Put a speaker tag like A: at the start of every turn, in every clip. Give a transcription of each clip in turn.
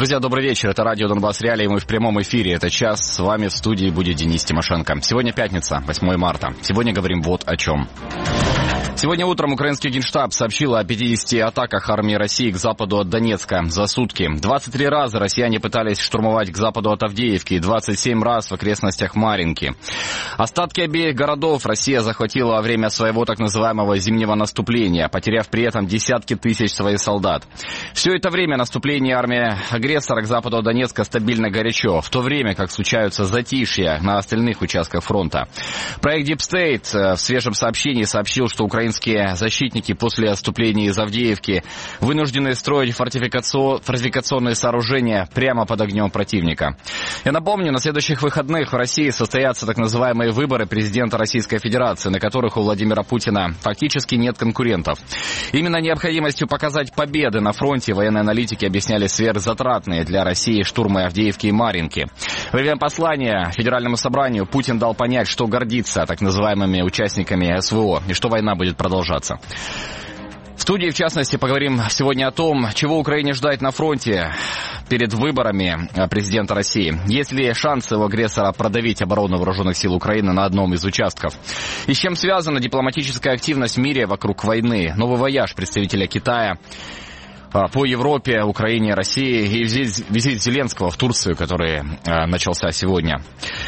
A: Друзья, добрый вечер. Это радио «Донбасс Реалии». Мы в прямом эфире. Это час. С вами в студии будет Денис Тимошенко. Сегодня пятница, 8 марта. Сегодня говорим вот о чем. Сегодня утром украинский Генштаб сообщил о 50 атаках армии России к западу от Донецка за сутки. 23 раза россияне пытались штурмовать к западу от Авдеевки и 27 раз в окрестностях Марьинки. Остатки обеих городов Россия захватила во время своего так называемого зимнего наступления, потеряв при этом десятки тысяч своих солдат. Все это время наступление армии агрессора к западу от Донецка стабильно горячо, в то время как случаются затишья на остальных участках фронта. Проект Deep State в свежем сообщении сообщил, что украинские защитники после отступления из Авдеевки вынуждены строить фортификационные сооружения прямо под огнем противника. Я напомню, на следующих выходных в России состоятся так называемые выборы президента Российской Федерации, на которых у Владимира Путина фактически нет конкурентов. Именно необходимостью показать победы на фронте военные аналитики объясняли сверхзатратные для России штурмы Авдеевки и Марьинки. Во время послания Федеральному собранию Путин дал понять, что гордится так называемыми участниками СВО и что война будет продолжаться. В студии, в частности, поговорим сегодня о том, чего Украине ждать на фронте перед выборами президента России. Есть ли шансы у агрессора продавить оборону вооруженных сил Украины на одном из участков? И с чем связана дипломатическая активность в мире вокруг войны? Новый вояж представителя Китая по Европе, Украине, России и визит Зеленского в Турцию, который начался сегодня.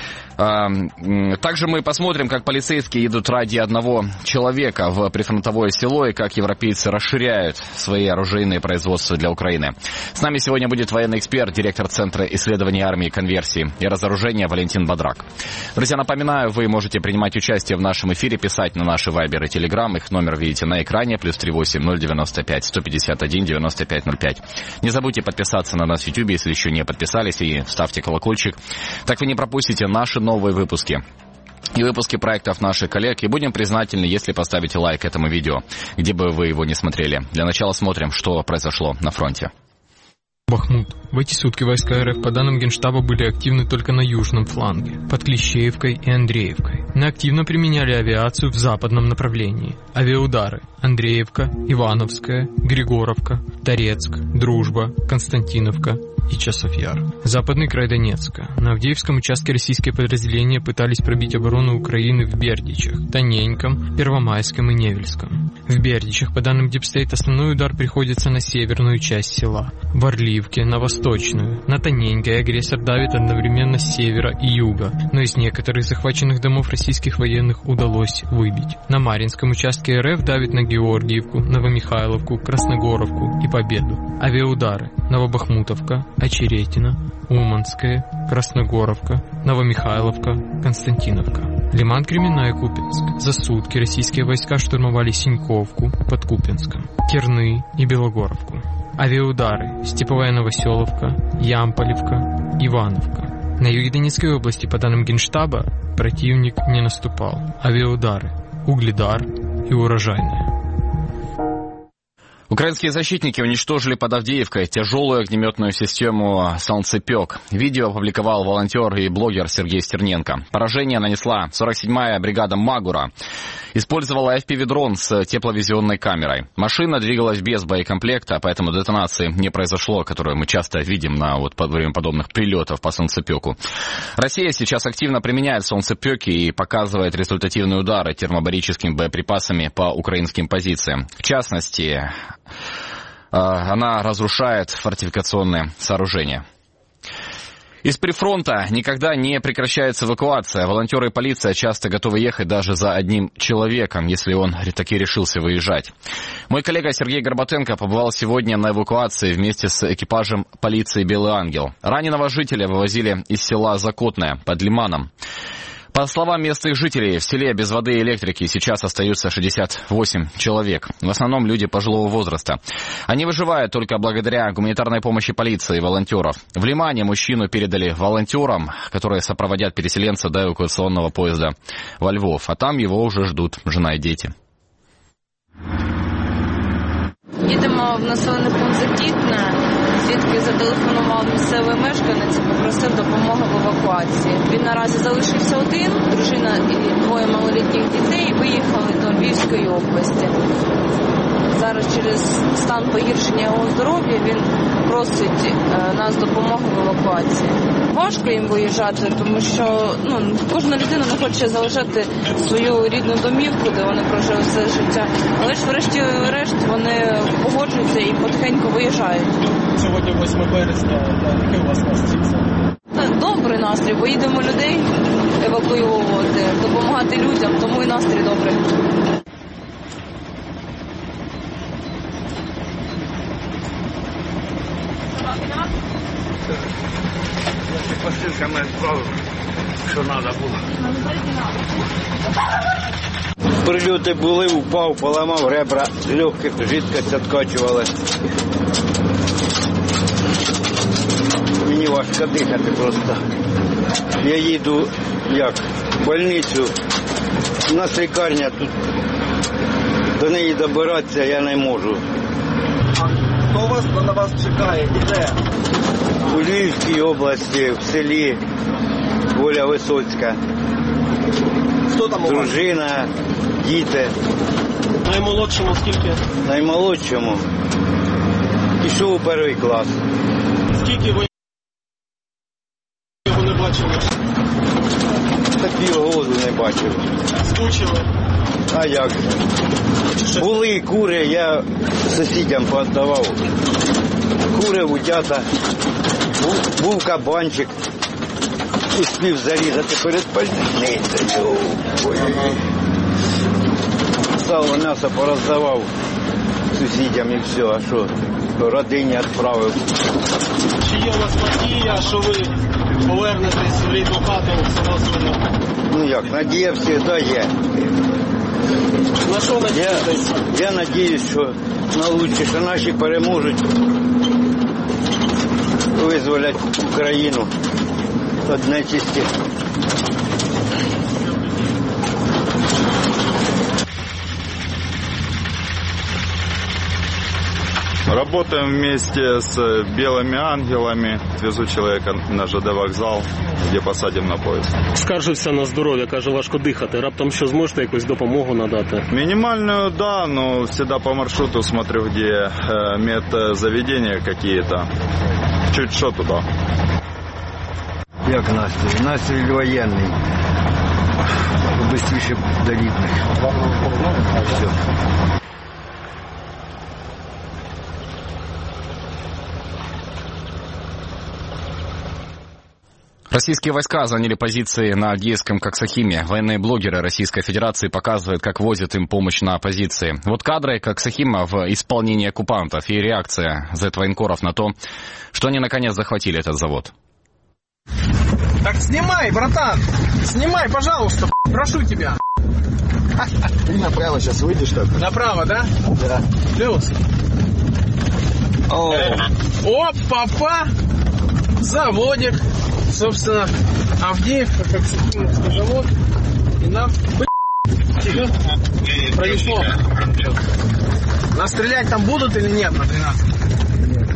A: Также мы посмотрим, как полицейские едут ради одного человека в прифронтовое село и как европейцы расширяют свои оружейные производства для Украины. С нами сегодня будет военный эксперт, директор Центра исследований армии, конверсии и разоружения Валентин Бадрак. Друзья, напоминаю, вы можете принимать участие в нашем эфире, писать на наши Вайбер и Телеграм. Их номер видите на экране, +38 095 151 95 05. Не забудьте подписаться на нас в YouTube, если еще не подписались, и ставьте колокольчик. Так вы не пропустите наши новые выпуски и выпуски проектов наших коллег. И будем признательны, если поставите лайк этому видео, где бы вы его не смотрели. Для начала смотрим, что произошло на фронте.
B: Бахмут. В эти сутки войска РФ, по данным Генштаба, были активны только на южном фланге, под Клещеевкой и Андреевкой. Но активно применяли авиацию в западном направлении. Авиаудары: Андреевка, Ивановская, Григоровка, Торецк, Дружба, Константиновка и Часов-Яр. Западный край Донецка. На Авдеевском участке российские подразделения пытались пробить оборону Украины в Бердичах, Тоненьком, Первомайском и Невельском. В Бердичах, по данным Deep State, основной удар приходится на северную часть села. В Орливке на восточную. На Тоненькой агрессор давит одновременно с севера и юга, но из некоторых захваченных домов российских военных удалось выбить. На Марьинском участке РФ давит на Георгиевку, Новомихайловку, Красногоровку и Победу. Авиаудары: Новобахмутовка, Очеретино, Уманская, Красногоровка, Новомихайловка, Константиновка. Лиман, Кременная, Купинск. За сутки российские войска штурмовали Синьковку под Купинском, Керны и Белогоровку. Авиаудары: Степовая Новоселовка, Ямполевка, Ивановка. На юге Донецкой области, по данным Генштаба, противник не наступал. Авиаудары: Угледар и Урожайная.
A: Украинские защитники уничтожили под Авдеевкой тяжелую огнеметную систему «Солнцепек». Видео опубликовал волонтер и блогер Сергей Стерненко. Поражение нанесла 47-я бригада «Магура». Использовала FPV-дрон с тепловизионной камерой. Машина двигалась без боекомплекта, поэтому детонации не произошло, которую мы часто видим во время подобных прилетов по «Солнцепеку». Россия сейчас активно применяет «Солнцепеки» и показывает результативные удары термобарическими боеприпасами по украинским позициям. В частности, она разрушает фортификационные сооружения. Из прифронта никогда не прекращается эвакуация. Волонтеры и полиция часто готовы ехать даже за одним человеком, если он таки решился выезжать. Мой коллега Сергей Горбатенко побывал сегодня на эвакуации вместе с экипажем полиции «Белый ангел». Раненого жителя вывозили из села Закотное под Лиманом. По словам местных жителей, в селе без воды и электрики сейчас остаются 68 человек. В основном люди пожилого возраста. Они выживают только благодаря гуманитарной помощи полиции и волонтеров. В Лимане мужчину передали волонтерам, которые сопроводят переселенца до эвакуационного поезда во Львов. А там его уже ждут жена и дети.
C: Їдемо в населений пункт Закітне, звідки зателефонував місцевий мешканець і попросив допомоги в евакуації. Він наразі залишився один, дружина і двоє малолітніх дітей виїхали до Львівської області. зараз через стан погіршення його здоров'я він просить нас допомоги в евакуації. Важко їм виїжджати, тому що кожна людина не хоче залишати свою рідну домівку, де вони прожили все життя. Але ж врешті-решт вони погоджуються і потихеньку виїжджають.
D: Сьогодні 8 березня, який у вас настрій?
C: Добрий настрій, бо їдемо людей евакуювати, допомагати людям, тому і настрій добрий.
E: Посилками відправив, що треба було.
F: Прильоти були, упав, поламав ребра, з легких жидкость відкачували. Мені важко дихати просто. Я їду, в больницю, у нас лікарня, тут до неї добиратися я не можу.
D: Хто вас на вас чекає і де?
F: У Львівській області, в селі Воля Висоцька.
D: Хто там у вас?
F: Дружина, діти.
D: Наймолодшому скільки?
F: Наймолодшому пішов у перший клас.
D: Скільки ви його не бачили?
F: Та півгоду не бачив.
D: Скучили?
F: А як же? Були кури, я сусідям поотдавав. Кури, утята, був кабанчик. Успів зарізати перед больницею. Сало, м'ясо пороздавав сусідям і все, а що? Родині відправив.
D: Чи є у вас надія, що ви повернетесь в рідну хату в село Свино?
F: Ну як, надія завжди є.
D: На що надієтесь?
F: Я надіюсь, що на лучше, що наші переможуть, визволять Україну від нечисті.
G: Работаем вместе с белыми ангелами. Везу человека на ЖД вокзал, где посадим на поезд.
D: Скаржився на здоров'я, каже, важко дихати. Раптом що зможете якусь допомогу надати?
G: Минимальную, да, но всегда по маршруту смотрю, где медзаведения какие-то. Чуть что туда.
F: Як настрій? Настрій воєнний. Бистріше до рідних. Все.
A: Российские войска заняли позиции на Авдеевском Коксахиме. Военные блогеры Российской Федерации показывают, как возят им помощь на позиции. Вот кадры Коксахима в исполнении оккупантов и реакция зэт-военкоров на то, что они наконец захватили этот завод.
H: Так снимай, братан! Снимай, пожалуйста, прошу тебя.
F: Ты направо сейчас выйдешь так?
H: Направо, да?
F: Да.
H: Плюс. Оп-папа! Заводик. Собственно, Авдеевка, как Сахимовский завод. И нам пронесло. Нас стрелять там будут или нет на 12?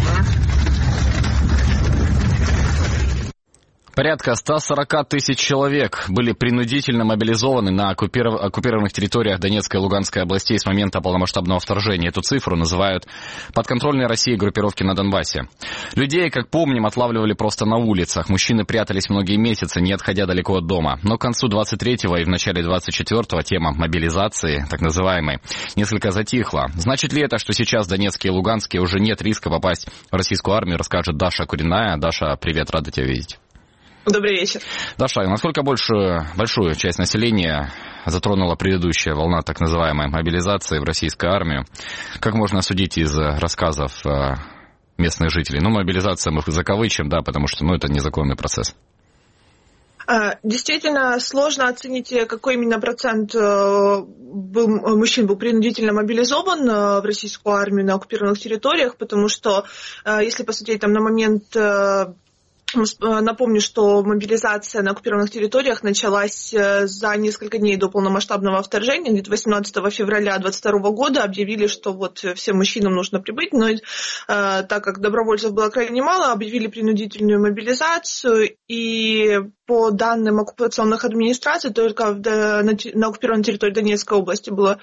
A: Порядка 140 тысяч человек были принудительно мобилизованы на оккупированных территориях Донецкой и Луганской областей с момента полномасштабного вторжения. Эту цифру называют подконтрольной России группировки на Донбассе. Людей, как помним, отлавливали просто на улицах. Мужчины прятались многие месяцы, не отходя далеко от дома. Но к концу 23-го и в начале 24-го тема мобилизации, так называемой, несколько затихла. Значит ли это, что сейчас в Донецке и Луганске уже нет риска попасть в российскую армию, расскажет Даша Куриная. Даша, привет, рада тебя видеть.
I: Добрый вечер.
A: Даша, насколько большую часть населения затронула предыдущая волна так называемой мобилизации в российскую армию? Как можно судить из рассказов местных жителей? Мобилизация мы закавычим, да, потому что, это незаконный процесс.
I: Действительно, сложно оценить, какой именно процент мужчин был принудительно мобилизован в российскую армию на оккупированных территориях, потому что, если посмотреть там на момент... Напомню, что мобилизация на оккупированных территориях началась за несколько дней до полномасштабного вторжения. Где-то 18 февраля 2022 года объявили, что вот всем мужчинам нужно прибыть, но так как добровольцев было крайне мало, объявили принудительную мобилизацию, и по данным оккупационных администраций, только на оккупированной территории Донецкой области было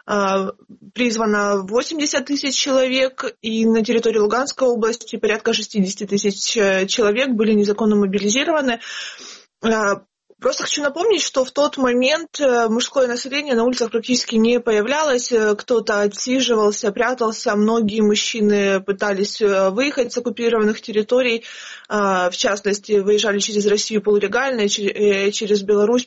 I: призвано 80 тысяч человек, и на территории Луганской области порядка 60 тысяч человек были незаконно мобилизированы. Просто хочу напомнить, что в тот момент мужское население на улицах практически не появлялось, кто-то отсиживался, прятался, многие мужчины пытались выехать с оккупированных территорий, в частности, выезжали через Россию полулегально, через Беларусь,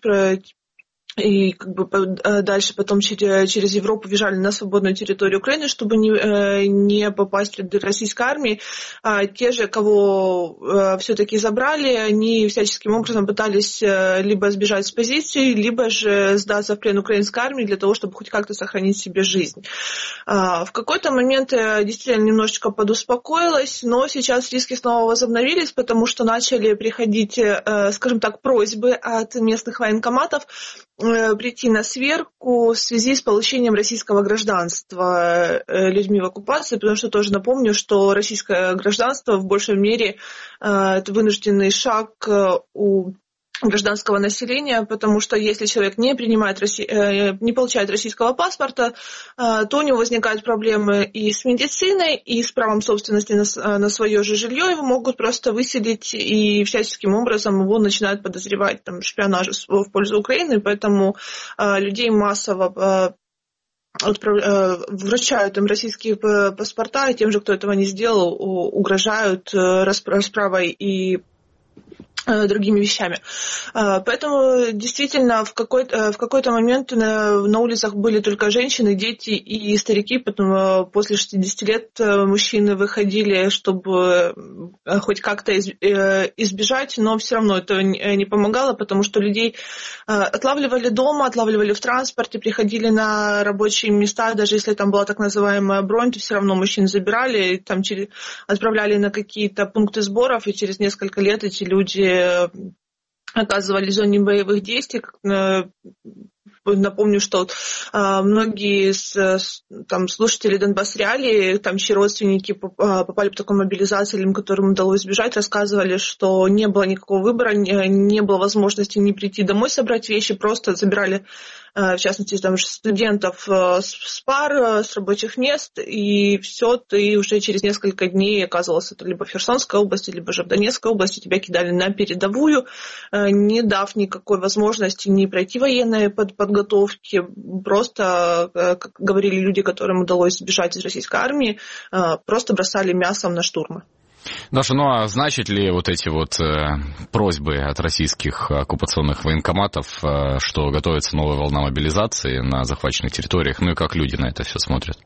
I: и как бы дальше потом через Европу бежали на свободную территорию Украины, чтобы не попасть в ряды российской армии. Те же, кого все-таки забрали, они всяческим образом пытались либо сбежать с позиции, либо же сдаться в плен украинской армии для того, чтобы хоть как-то сохранить себе жизнь. В какой-то момент я действительно немножечко подуспокоилась, но сейчас риски снова возобновились, потому что начали приходить, скажем так, просьбы от местных военкоматов прийти на сверку в связи с получением российского гражданства людьми в оккупации, потому что тоже напомню, что российское гражданство в большей мере это вынужденный шаг у гражданского населения, потому что если человек не получает российского паспорта, то у него возникают проблемы и с медициной, и с правом собственности на свое же жилье. Его могут просто выселить, и всяческим образом его начинают подозревать в шпионаже в пользу Украины, поэтому людей массово вручают им российские паспорта, и тем же, кто этого не сделал, угрожают расправой и другими вещами. Поэтому действительно в какой-то момент на улицах были только женщины, дети и старики, потом после 60 лет мужчины выходили, чтобы хоть как-то избежать, но все равно это не помогало, потому что людей отлавливали дома, отлавливали в транспорте, приходили на рабочие места, даже если там была так называемая бронь, то все равно мужчин забирали, там отправляли на какие-то пункты сборов, и через несколько лет эти люди оказывались в зоне боевых действий. Напомню, что многие слушатели Донбасс Реалии, чьи родственники попали в такую мобилизацию, которым удалось сбежать, рассказывали, что не было никакого выбора, не было возможности не прийти домой, собрать вещи, просто забирали, в частности, студентов с пар, с рабочих мест, и все, ты уже через несколько дней оказывался это либо в Херсонской области, либо же в Донецкой области, тебя кидали на передовую, не дав никакой возможности не пройти военные подготовки, просто, как говорили люди, которым удалось сбежать из российской армии, просто бросали мясом на штурмы.
A: Даша, а значит ли эти просьбы от российских оккупационных военкоматов, что готовится новая волна мобилизации на захваченных территориях? И как люди на это все смотрят?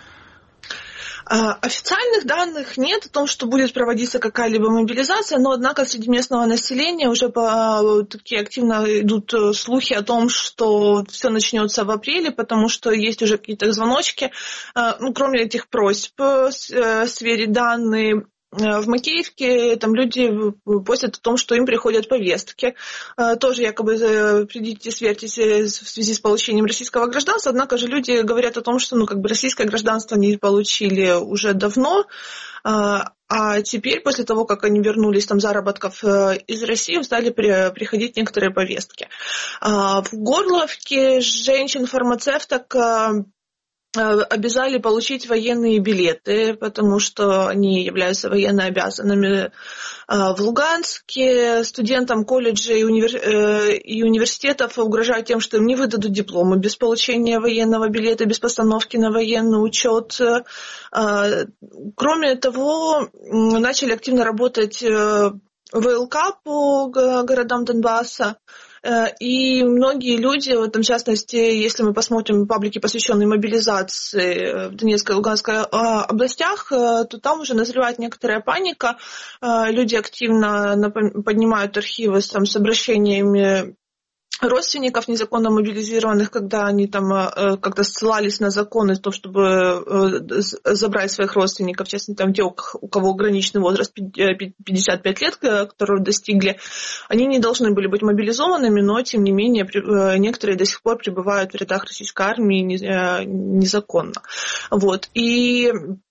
I: Официальных данных нет о том, что будет проводиться какая-либо мобилизация, но, однако, среди местного населения уже такие активно идут слухи о том, что все начнется в апреле, потому что есть уже какие-то звоночки. Кроме этих просьб сверить данные, в Макеевке люди постят о том, что им приходят повестки. Тоже якобы придите, сверьтесь в связи с получением российского гражданства. Однако же люди говорят о том, что российское гражданство они получили уже давно. А теперь, после того, как они вернулись заработков из России, стали приходить некоторые повестки. В Горловке женщин-фармацевток обязали получить военные билеты, потому что они являются военно обязанными. В Луганске студентам колледжей и университетов угрожают тем, что им не выдадут дипломы без получения военного билета, без постановки на военный учет. Кроме того, начали активно работать ВЛК по городам Донбасса. И многие люди, в частности, если мы посмотрим паблики, посвященные мобилизации в Донецкой и Луганской областях, то там уже назревает некоторая паника. Люди активно поднимают архивы с обращениями родственников незаконно мобилизированных, когда они как-то ссылались на законы, чтобы забрать своих родственников, в частности, те, у кого ограниченный возраст 55 лет, которого достигли, они не должны были быть мобилизованными, но, тем не менее, некоторые до сих пор пребывают в рядах российской армии незаконно. И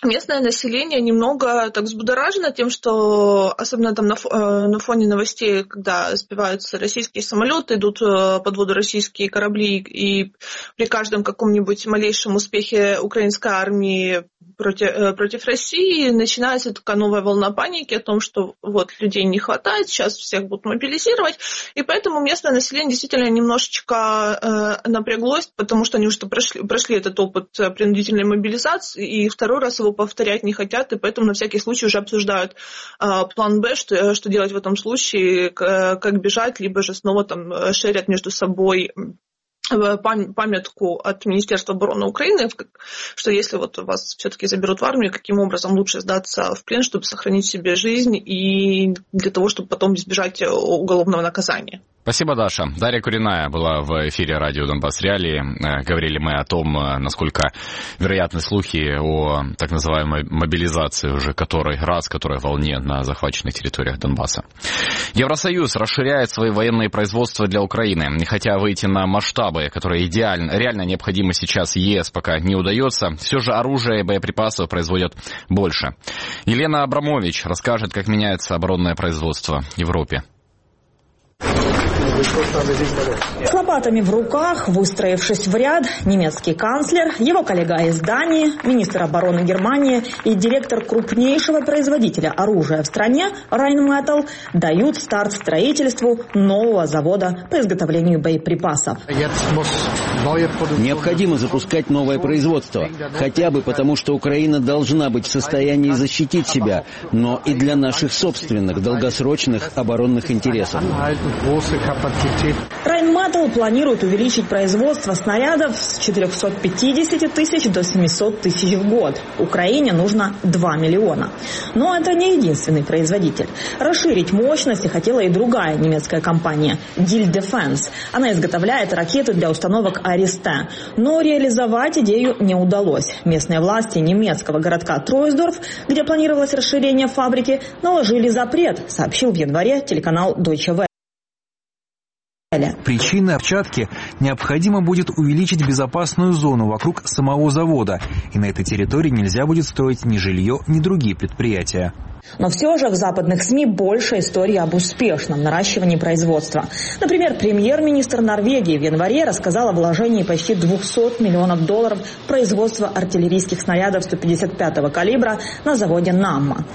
I: местное население немного так взбудоражено тем, что особенно там на фоне новостей, когда сбиваются российские самолеты, идут под воду российские корабли, и при каждом каком-нибудь малейшем успехе украинской армии против России начинается такая новая волна паники о том, что вот людей не хватает, сейчас всех будут мобилизировать, и поэтому местное население действительно немножечко напряглось, потому что они уже прошли этот опыт принудительной мобилизации, и второй раз его повторять не хотят, и поэтому на всякий случай уже обсуждают план Б, что делать в этом случае, как бежать, либо же снова там шерят между собой памятку от Министерства обороны Украины, что если вот вас все-таки заберут в армию, каким образом лучше сдаться в плен, чтобы сохранить себе жизнь и для того, чтобы потом избежать уголовного наказания.
A: Спасибо, Даша. Дарья Куриная была в эфире радио «Донбасс Реалии». Говорили мы о том, насколько вероятны слухи о так называемой мобилизации уже которой волне на захваченных территориях Донбасса. Евросоюз расширяет свои военные производства для Украины. Не хотя выйти на масштабы, которые реально необходимы сейчас ЕС, пока не удается, все же оружия и боеприпасов производят больше. Елена Абрамович расскажет, как меняется оборонное производство в Европе.
J: С лопатами в руках, выстроившись в ряд, немецкий канцлер, его коллега из Дании, министр обороны Германии и директор крупнейшего производителя оружия в стране Rheinmetall дают старт строительству нового завода по изготовлению боеприпасов.
K: Необходимо запускать новое производство, хотя бы потому, что Украина должна быть в состоянии защитить себя, но и для наших собственных долгосрочных оборонных интересов.
J: Rheinmetall планирует увеличить производство снарядов с 450 тысяч до 700 тысяч в год. Украине нужно 2 миллиона. Но это не единственный производитель. Расширить мощности хотела и другая немецкая компания – Diehl Defense. Она изготовляет ракеты для установок Аристе. Но реализовать идею не удалось. Местные власти немецкого городка Тройсдорф, где планировалось расширение фабрики, наложили запрет, сообщил в январе телеканал Deutsche Welle.
L: Причиной опечатки необходимо будет увеличить безопасную зону вокруг самого завода, и на этой территории нельзя будет строить ни жилье, ни другие предприятия.
J: Но все же в западных СМИ больше историй об успешном наращивании производства. Например, премьер-министр Норвегии в январе рассказал о вложении почти 200 миллионов долларов в производство артиллерийских снарядов 155-го калибра на заводе Намма.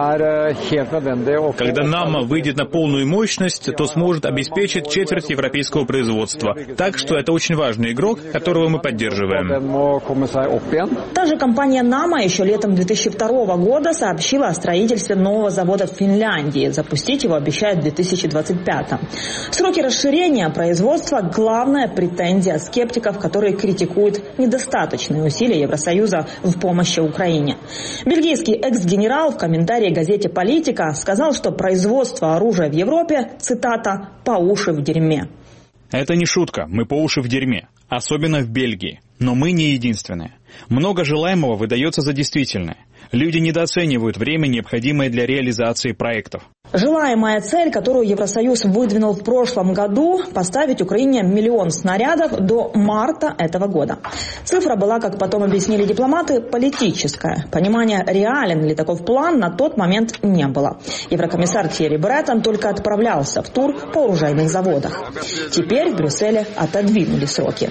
M: Когда Намма выйдет на полную мощность, то сможет обеспечить четверть европейского производства. Так что это очень важный игрок, которого мы поддерживаем.
J: Та же компания Намма еще летом 2002 года сообщила о строительстве нового завода в Финляндии. Запустить его обещают в 2025. Сроки расширения производства – главная претензия скептиков, которые критикуют недостаточные усилия Евросоюза в помощи Украине. Бельгийский экс-генерал в комментарии газете «Политика» сказал, что производство оружия в Европе, цитата, «по уши в дерьме».
M: Это не шутка, мы по уши в дерьме, особенно в Бельгии. Но мы не единственные. Много желаемого выдается за действительное. Люди недооценивают время, необходимое для реализации проектов.
J: Желаемая цель, которую Евросоюз выдвинул в прошлом году – поставить Украине 1 миллион снарядов до марта этого года. Цифра была, как потом объяснили дипломаты, политическая. Понимания, реален ли таков план, на тот момент не было. Еврокомиссар Тьерри Бреттон только отправлялся в тур по оружейных заводах. Теперь в Брюсселе отодвинули сроки.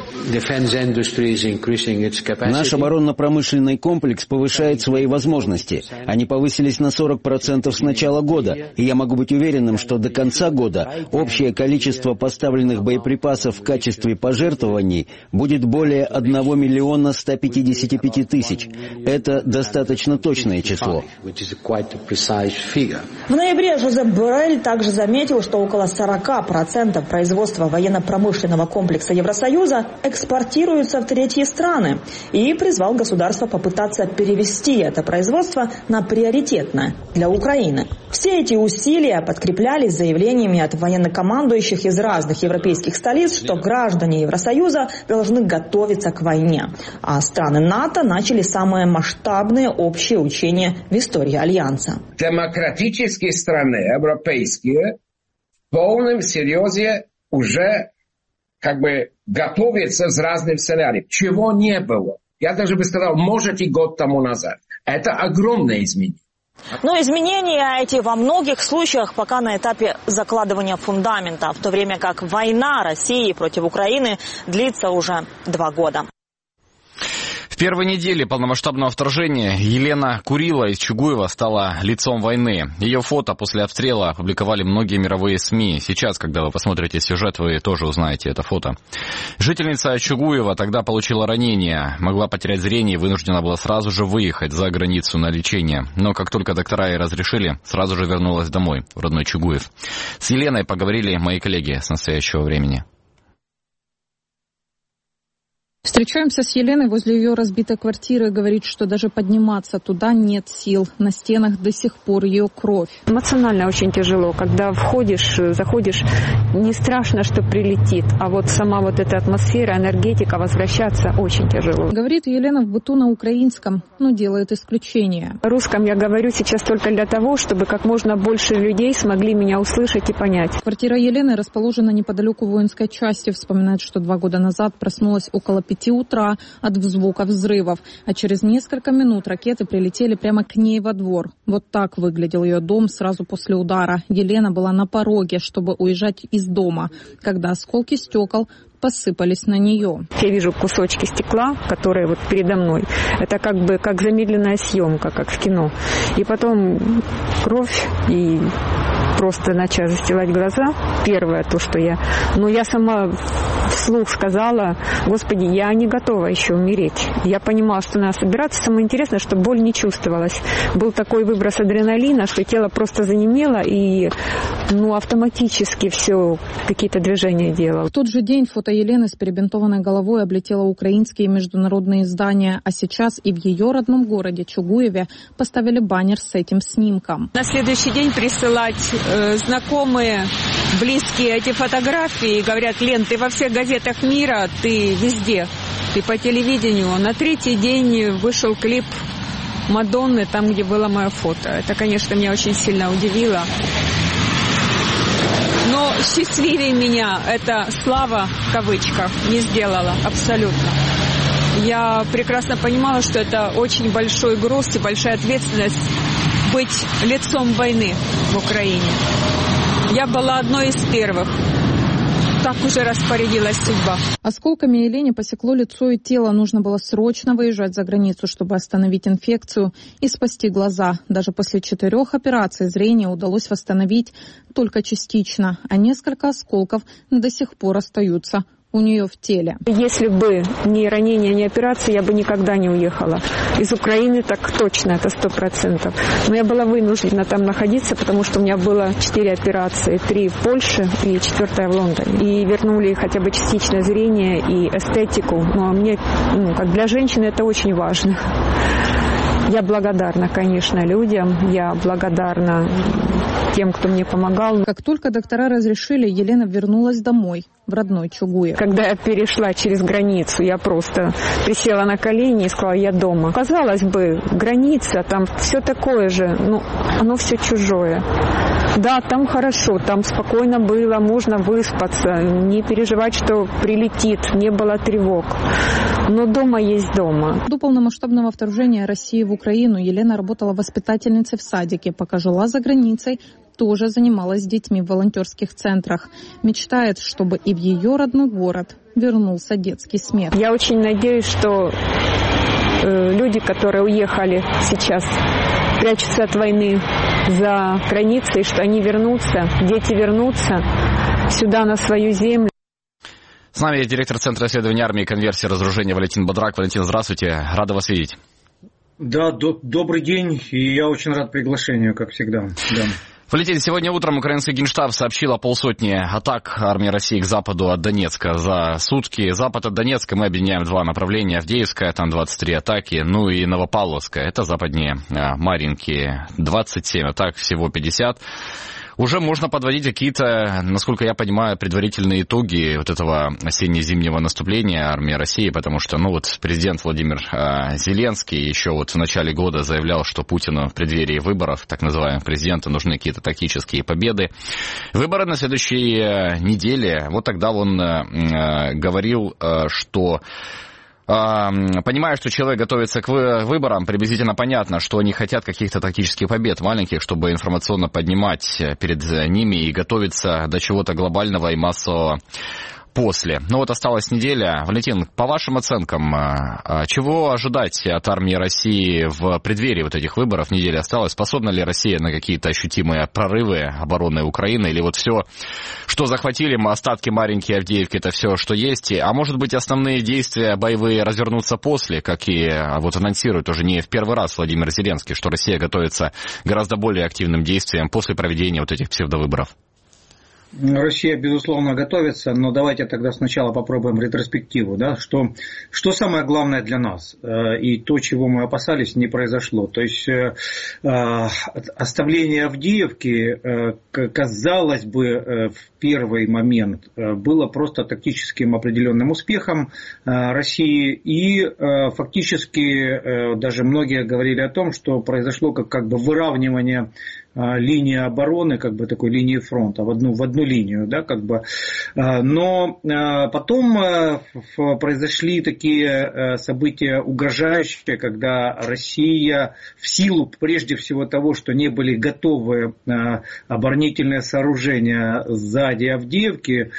K: Наш оборонно-промышленный комплекс повышает свои возможности. Они повысились на 40% с начала года. И я могу быть уверенным, что до конца года общее количество поставленных боеприпасов в качестве пожертвований будет более 1 миллиона 155 тысяч. Это достаточно точное число.
J: В ноябре Жозеп Боррель также заметил, что около 40% производства военно-промышленного комплекса Евросоюза экспортируются в третьи страны и призвал государство попытаться перевести это производство на приоритетное для Украины. Все эти усилия подкреплялись заявлениями от военнокомандующих из разных европейских столиц, что граждане Евросоюза должны готовиться к войне. А страны НАТО начали самые масштабные общие учения в истории Альянса.
N: Демократические страны европейские в полном серьезе уже готовятся с разным сценарием, чего не было. Я даже бы сказал, может, и год тому назад. Это огромное изменение.
J: Но изменения эти во многих случаях пока на этапе закладывания фундамента, в то время как война России против Украины длится уже 2 года.
A: В первой неделе полномасштабного вторжения Елена Курила из Чугуева стала лицом войны. Ее фото после обстрела опубликовали многие мировые СМИ. Сейчас, когда вы посмотрите сюжет, вы тоже узнаете это фото. Жительница Чугуева тогда получила ранение, могла потерять зрение и вынуждена была сразу же выехать за границу на лечение. Но как только доктора ей разрешили, сразу же вернулась домой, в родной Чугуев. С Еленой поговорили мои коллеги с настоящего времени.
O: Встречаемся с Еленой возле ее разбитой квартиры. Говорит, что даже подниматься туда нет сил. На стенах до сих пор ее кровь.
P: Эмоционально очень тяжело. Когда входишь, заходишь, не страшно, что прилетит. А вот сама вот эта атмосфера, энергетика, возвращаться очень тяжело.
O: Говорит Елена в быту на украинском, но делает исключение.
P: На русском я говорю сейчас только для того, чтобы как можно больше людей смогли меня услышать и понять.
O: Квартира Елены расположена неподалеку воинской части. Вспоминает, что 2 года назад проснулась около 5 утра от звука взрывов, а через несколько минут ракеты прилетели прямо к ней во двор. Вот так выглядел ее дом сразу после удара. Елена была на пороге, чтобы уезжать из дома, когда осколки стекол посыпались на нее.
P: Я вижу кусочки стекла, которые вот передо мной. Это как бы как замедленная съемка, как в кино. И потом кровь и просто начала застилать глаза. Первое то, что я... Но я сама вслух сказала: Господи, я не готова еще умереть. Я понимала, что надо собираться. Самое интересное, что боль не чувствовалась. Был такой выброс адреналина, что тело просто занемело и автоматически все какие-то движения делало.
O: В тот же день фото Елены с перебинтованной головой облетело украинские и международные издания, а сейчас и в ее родном городе Чугуеве поставили баннер с этим снимком.
P: На следующий день присылать знакомые, близкие эти фотографии, говорят: Лен, ты во всех газетах мира, ты везде, ты по телевидению. На 3-й день вышел клип Мадонны, там, где было мое фото. Это, конечно, меня очень сильно удивило. Но счастливее меня эта слава, в кавычках, не сделала абсолютно. Я прекрасно понимала, что это очень большой груз и большая ответственность быть лицом войны в Украине. Я была одной из первых. Так уже распорядилась судьба.
O: Осколками Елене посекло лицо и тело. Нужно было срочно выезжать за границу, чтобы остановить инфекцию и спасти глаза. Даже после 4 операций зрение удалось восстановить только частично, а несколько осколков до сих пор остаются у нее в теле.
P: Если бы не ранение, не операция, я бы никогда не уехала. Из Украины так точно, это 100%. Но я была вынуждена там находиться, потому что у меня было 4 операции. 3 в Польше и 4 в Лондоне. И вернули хотя бы частичное зрение и эстетику. Но мне, как для женщины, это очень важно. Я благодарна, конечно, людям. Я благодарна тем, кто мне помогал.
O: Как только доктора разрешили, Елена вернулась домой, в родной Чугуев.
P: Когда я перешла через границу, я просто присела на колени и сказала: я дома. Казалось бы, граница, там все такое же, но оно все чужое. Да, там хорошо, там спокойно было, можно выспаться, не переживать, что прилетит, не было тревог. Но дома есть дома.
O: До полномасштабного вторжения России в Украину Елена работала воспитательницей в садике. Пока жила за границей, тоже занималась с детьми в волонтерских центрах. Мечтает, чтобы и в ее родной город вернулся детский смех.
P: Я очень надеюсь, что люди, которые уехали сейчас, прячутся от войны за границей, что они вернутся, дети вернутся сюда, на свою землю.
A: С нами директор Центра исследований армии и конверсии разоружения Валентин Бодрак. Валентин, здравствуйте. Рада вас видеть.
Q: Да, добрый день, и я очень рад приглашению, как всегда. Да.
A: Валентин, сегодня утром украинский Генштаб сообщил о 150 атак армии России к западу от Донецка за сутки. Запад от Донецка мы объединяем 2 направления. Авдеевская, там 23 атаки, и Новопавловская, это западнее Марьинки, 27 атак, всего 50. Уже можно подводить какие-то, насколько я понимаю, предварительные итоги вот этого осенне-зимнего наступления армии России, потому что, президент Владимир Зеленский еще в начале года заявлял, что Путину в преддверии выборов, так называемых президента, нужны какие-то тактические победы. Выборы на следующей неделе, тогда он говорил, что Понимая, что человек готовится к выборам, приблизительно понятно, что они хотят каких-то тактических побед маленьких, чтобы информационно поднимать перед ними и готовиться до чего-то глобального и массового после. Ну вот осталась неделя. Валентин, по вашим оценкам, чего ожидать от армии России в преддверии вот этих выборов? Неделя осталась. Способна ли Россия на какие-то ощутимые прорывы обороны Украины? Или вот все, что захватили, остатки маленькие Авдеевки, это все, что есть? А может быть, основные действия боевые развернутся после, как и вот анонсирует уже не в первый раз Владимир Зеленский, что Россия готовится к гораздо более активным действиям после проведения вот этих псевдовыборов?
Q: Россия, безусловно, готовится, но давайте тогда сначала попробуем ретроспективу, да, что самое главное для нас, и то, чего мы опасались, не произошло. То есть оставление Авдеевки, казалось бы, в первый момент было просто тактическим определенным успехом России, и фактически даже многие говорили о том, что произошло как бы выравнивание линии обороны, как бы такой линии фронта в одну линию, да, как бы. Но потом произошли такие события угрожающие, когда Россия в силу прежде всего того, что не были готовы оборонительные сооружения сзади Авдеевки,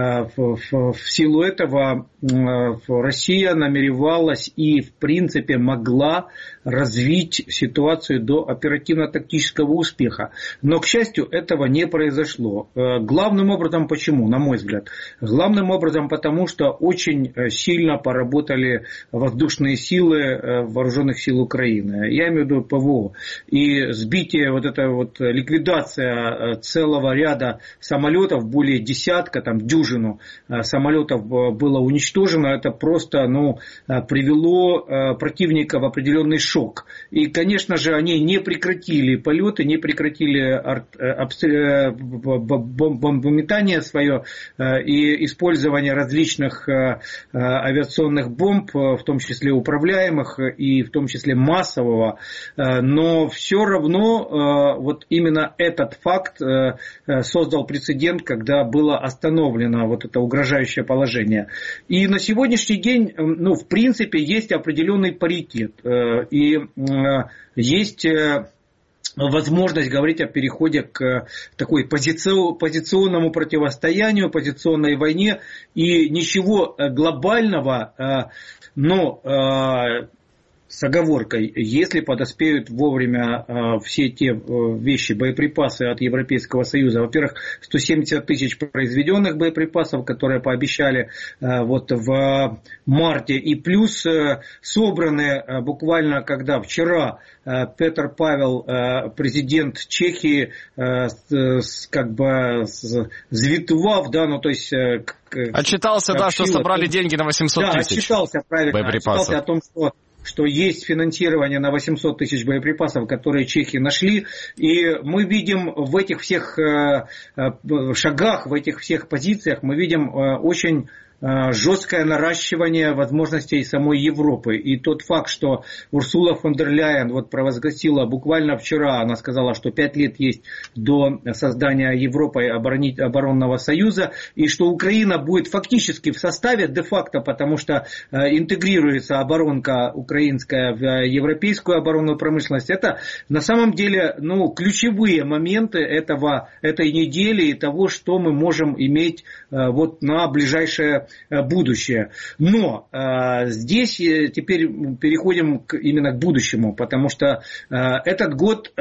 Q: в силу этого Россия намеревалась и в принципе могла развить ситуацию до оперативно-тактического успеха. Но, к счастью, этого не произошло. Главным образом почему, на мой взгляд? Главным образом потому, что очень сильно поработали воздушные силы вооруженных сил Украины. Я имею в виду ПВО. И сбитие, вот эта вот ликвидация целого ряда самолетов, более десятка, там дюжину самолетов было уничтожено. Это просто привело противника в определенный шок. И, конечно же, они не прекратили полеты, не прекратили бомбометание свое и использование различных авиационных бомб, в том числе управляемых и в том числе массового. Но все равно вот именно этот факт создал прецедент, когда было остановлено вот это угрожающее положение. И на сегодняшний день, в принципе, есть определенный паритет. И есть возможность говорить о переходе к такой позиционному противостоянию, позиционной войне. И ничего глобального, но с оговоркой, если подоспеют вовремя все те вещи, боеприпасы от Европейского Союза. Во-первых, 170 тысяч произведенных боеприпасов, которые пообещали вот в марте, и плюс собраны буквально вчера Петр Павел, президент Чехии, как бы звітував, то есть
A: отчитался, что собрали деньги на 800 тысяч.
Q: Да, отчитался, правильно, отчитался о том, что есть финансирование на 800 тысяч боеприпасов, которые чехи нашли. И мы видим в этих всех шагах, в этих всех позициях, мы видим очень жесткое наращивание возможностей самой Европы. И тот факт, что Урсула фон дер Ляйен провозгласила буквально вчера, она сказала, что 5 лет есть до создания Европой оборонного союза, и что Украина будет фактически в составе де-факто, потому что интегрируется оборонка украинская в европейскую оборонную промышленность. Это на самом деле ключевые моменты этой недели и того, что мы можем иметь на ближайшее будущее. Но здесь теперь переходим именно к будущему, потому что этот год,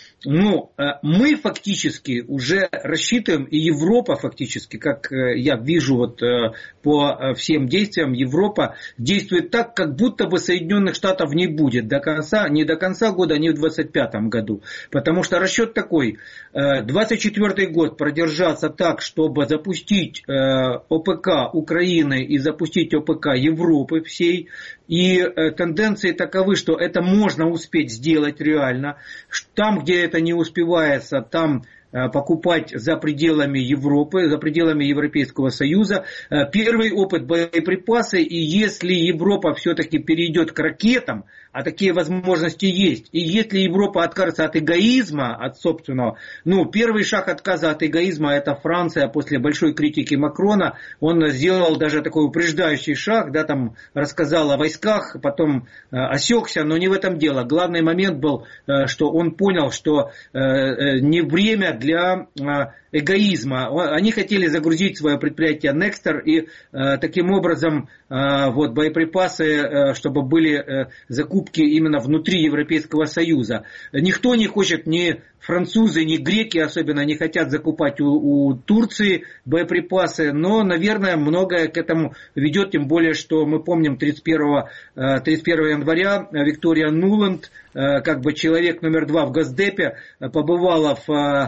Q: мы фактически уже рассчитываем, и Европа фактически, как я вижу по всем действиям, Европа действует так, как будто бы Соединенных Штатов не будет не до конца года, не в 2025 году. Потому что расчет такой: 2024 год продержаться так, чтобы запустить ОПК Украины и запустить ОПК Европы всей. И тенденции таковы, что это можно успеть сделать реально. Там, где это не успевается, там покупать за пределами Европы, за пределами Европейского Союза. Первый опыт боеприпасы, и если Европа все-таки перейдет к ракетам, а такие возможности есть, и если Европа откажется от эгоизма, от собственного, первый шаг отказа от эгоизма — это Франция после большой критики Макрона. Он сделал даже такой упреждающий шаг, там рассказал о войсках, потом осекся, но не в этом дело. Главный момент был, что он понял, что не время для эгоизма. Они хотели загрузить свое предприятие Nexter и таким образом боеприпасы, чтобы были закупки именно внутри Европейского Союза. Никто не хочет, ни французы, ни греки особенно не хотят закупать у Турции боеприпасы, но, наверное, многое к этому ведет, тем более, что мы помним 31 января Виктория Нуланд, человек номер 2 в Госдепе, побывала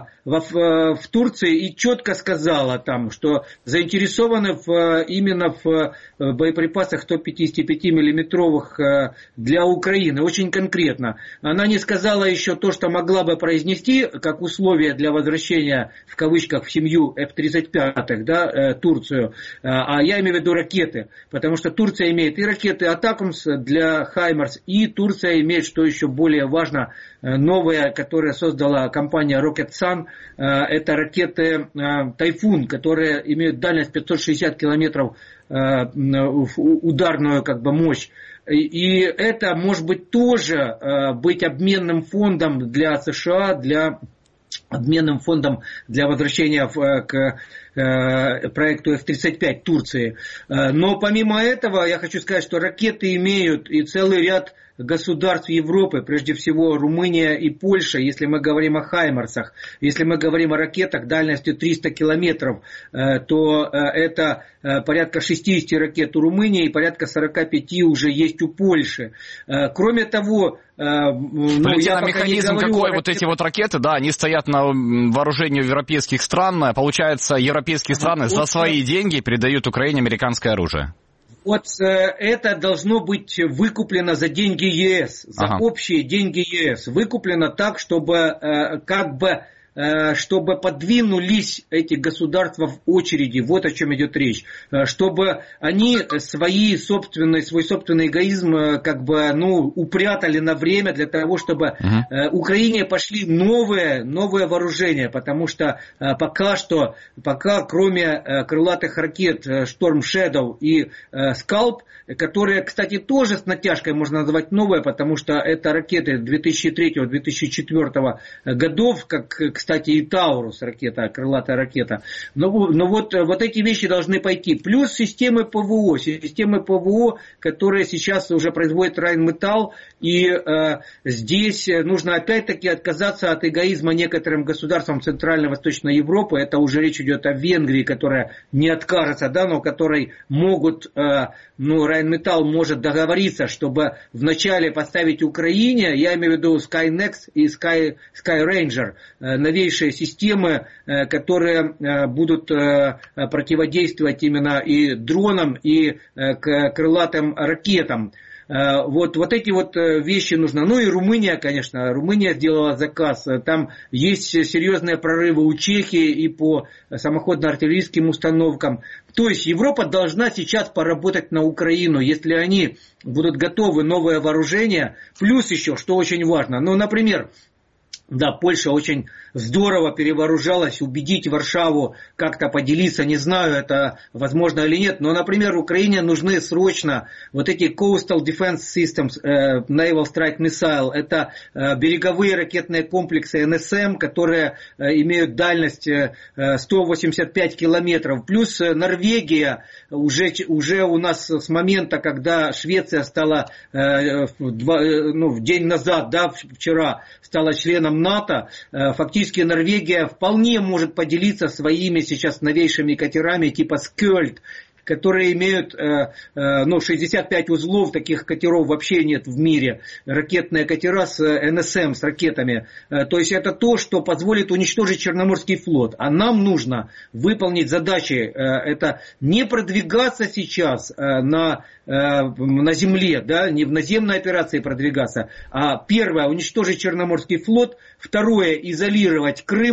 Q: в Турции и четко сказала там, что заинтересованы именно в боеприпасах 155-миллиметровых для Украины, очень конкретно. Она не сказала еще то, что могла бы произнести как условие для возвращения, в кавычках, в семью F-35, Турцию, а я имею в виду ракеты, потому что Турция имеет и ракеты Атакамс для Хаймарс, и Турция имеет, что еще более важно, новые, которые создала компания Rocket Sun, это ракеты Тайфун, которые имеют дальность 560 километров, ударную мощь. И это может быть тоже быть обменным фондом для США, обменным фондом для возвращения к проекту F-35 Турции. Но помимо этого я хочу сказать, что ракеты имеют и целый ряд государств Европы, прежде всего Румыния и Польша, если мы говорим о Хаймарсах. Если мы говорим о ракетах дальностью 300 километров, то это порядка 60 ракет у Румынии и порядка 45 уже есть у Польши. Кроме того,
A: механизм какой эти ракеты, они стоят на вооружении европейских стран, получается, европейские страны за свои деньги передают Украине американское оружие.
Q: Это должно быть выкуплено за деньги ЕС, за общие деньги ЕС. Выкуплено так, чтобы чтобы подвинулись эти государства в очереди, вот о чем идет речь, чтобы они свой собственный эгоизм упрятали на время для того, чтобы Украине пошли новые вооружения, потому что пока кроме крылатых ракет Storm Shadow и Scalp, которые, кстати, тоже с натяжкой можно назвать новые, потому что это ракеты 2003-2004 годов, как, кстати, и Таурус крылатая ракета. Но вот эти вещи должны пойти. Плюс системы ПВО, которые сейчас уже производит Rheinmetall, и здесь нужно опять-таки отказаться от эгоизма некоторым государствам Центрально-Восточной Европы. Это уже речь идет о Венгрии, которая не откажется, но которой могут, Rheinmetall может договориться, чтобы вначале поставить Украине, я имею в виду Skynex и Skyranger, новейшие системы, которые будут противодействовать именно и дронам, и крылатым ракетам. Вот эти вещи нужно. И Румыния, конечно. Румыния сделала заказ. Там есть серьезные прорывы у Чехии и по самоходно-артиллерийским установкам. То есть Европа должна сейчас поработать на Украину, если они будут готовы новое вооружение. Плюс еще, что очень важно, например, Польша очень здорово перевооружалась, убедить Варшаву как-то поделиться, не знаю, это возможно или нет, но, например, Украине нужны срочно эти Coastal Defense Systems, Naval Strike Missile, это береговые ракетные комплексы НСМ, которые имеют дальность 185 километров, плюс Норвегия, уже у нас с момента, когда Швеция стала день назад, вчера стала членом НАТО, фактически Норвегия вполне может поделиться своими сейчас новейшими катерами типа Скёльд, которые имеют 65 узлов, таких катеров вообще нет в мире, ракетные катера с НСМ, с ракетами. То есть это то, что позволит уничтожить Черноморский флот. А нам нужно выполнить задачи, это не продвигаться сейчас на земле, не в наземной операции продвигаться, а первое, уничтожить Черноморский флот, второе, изолировать Крым,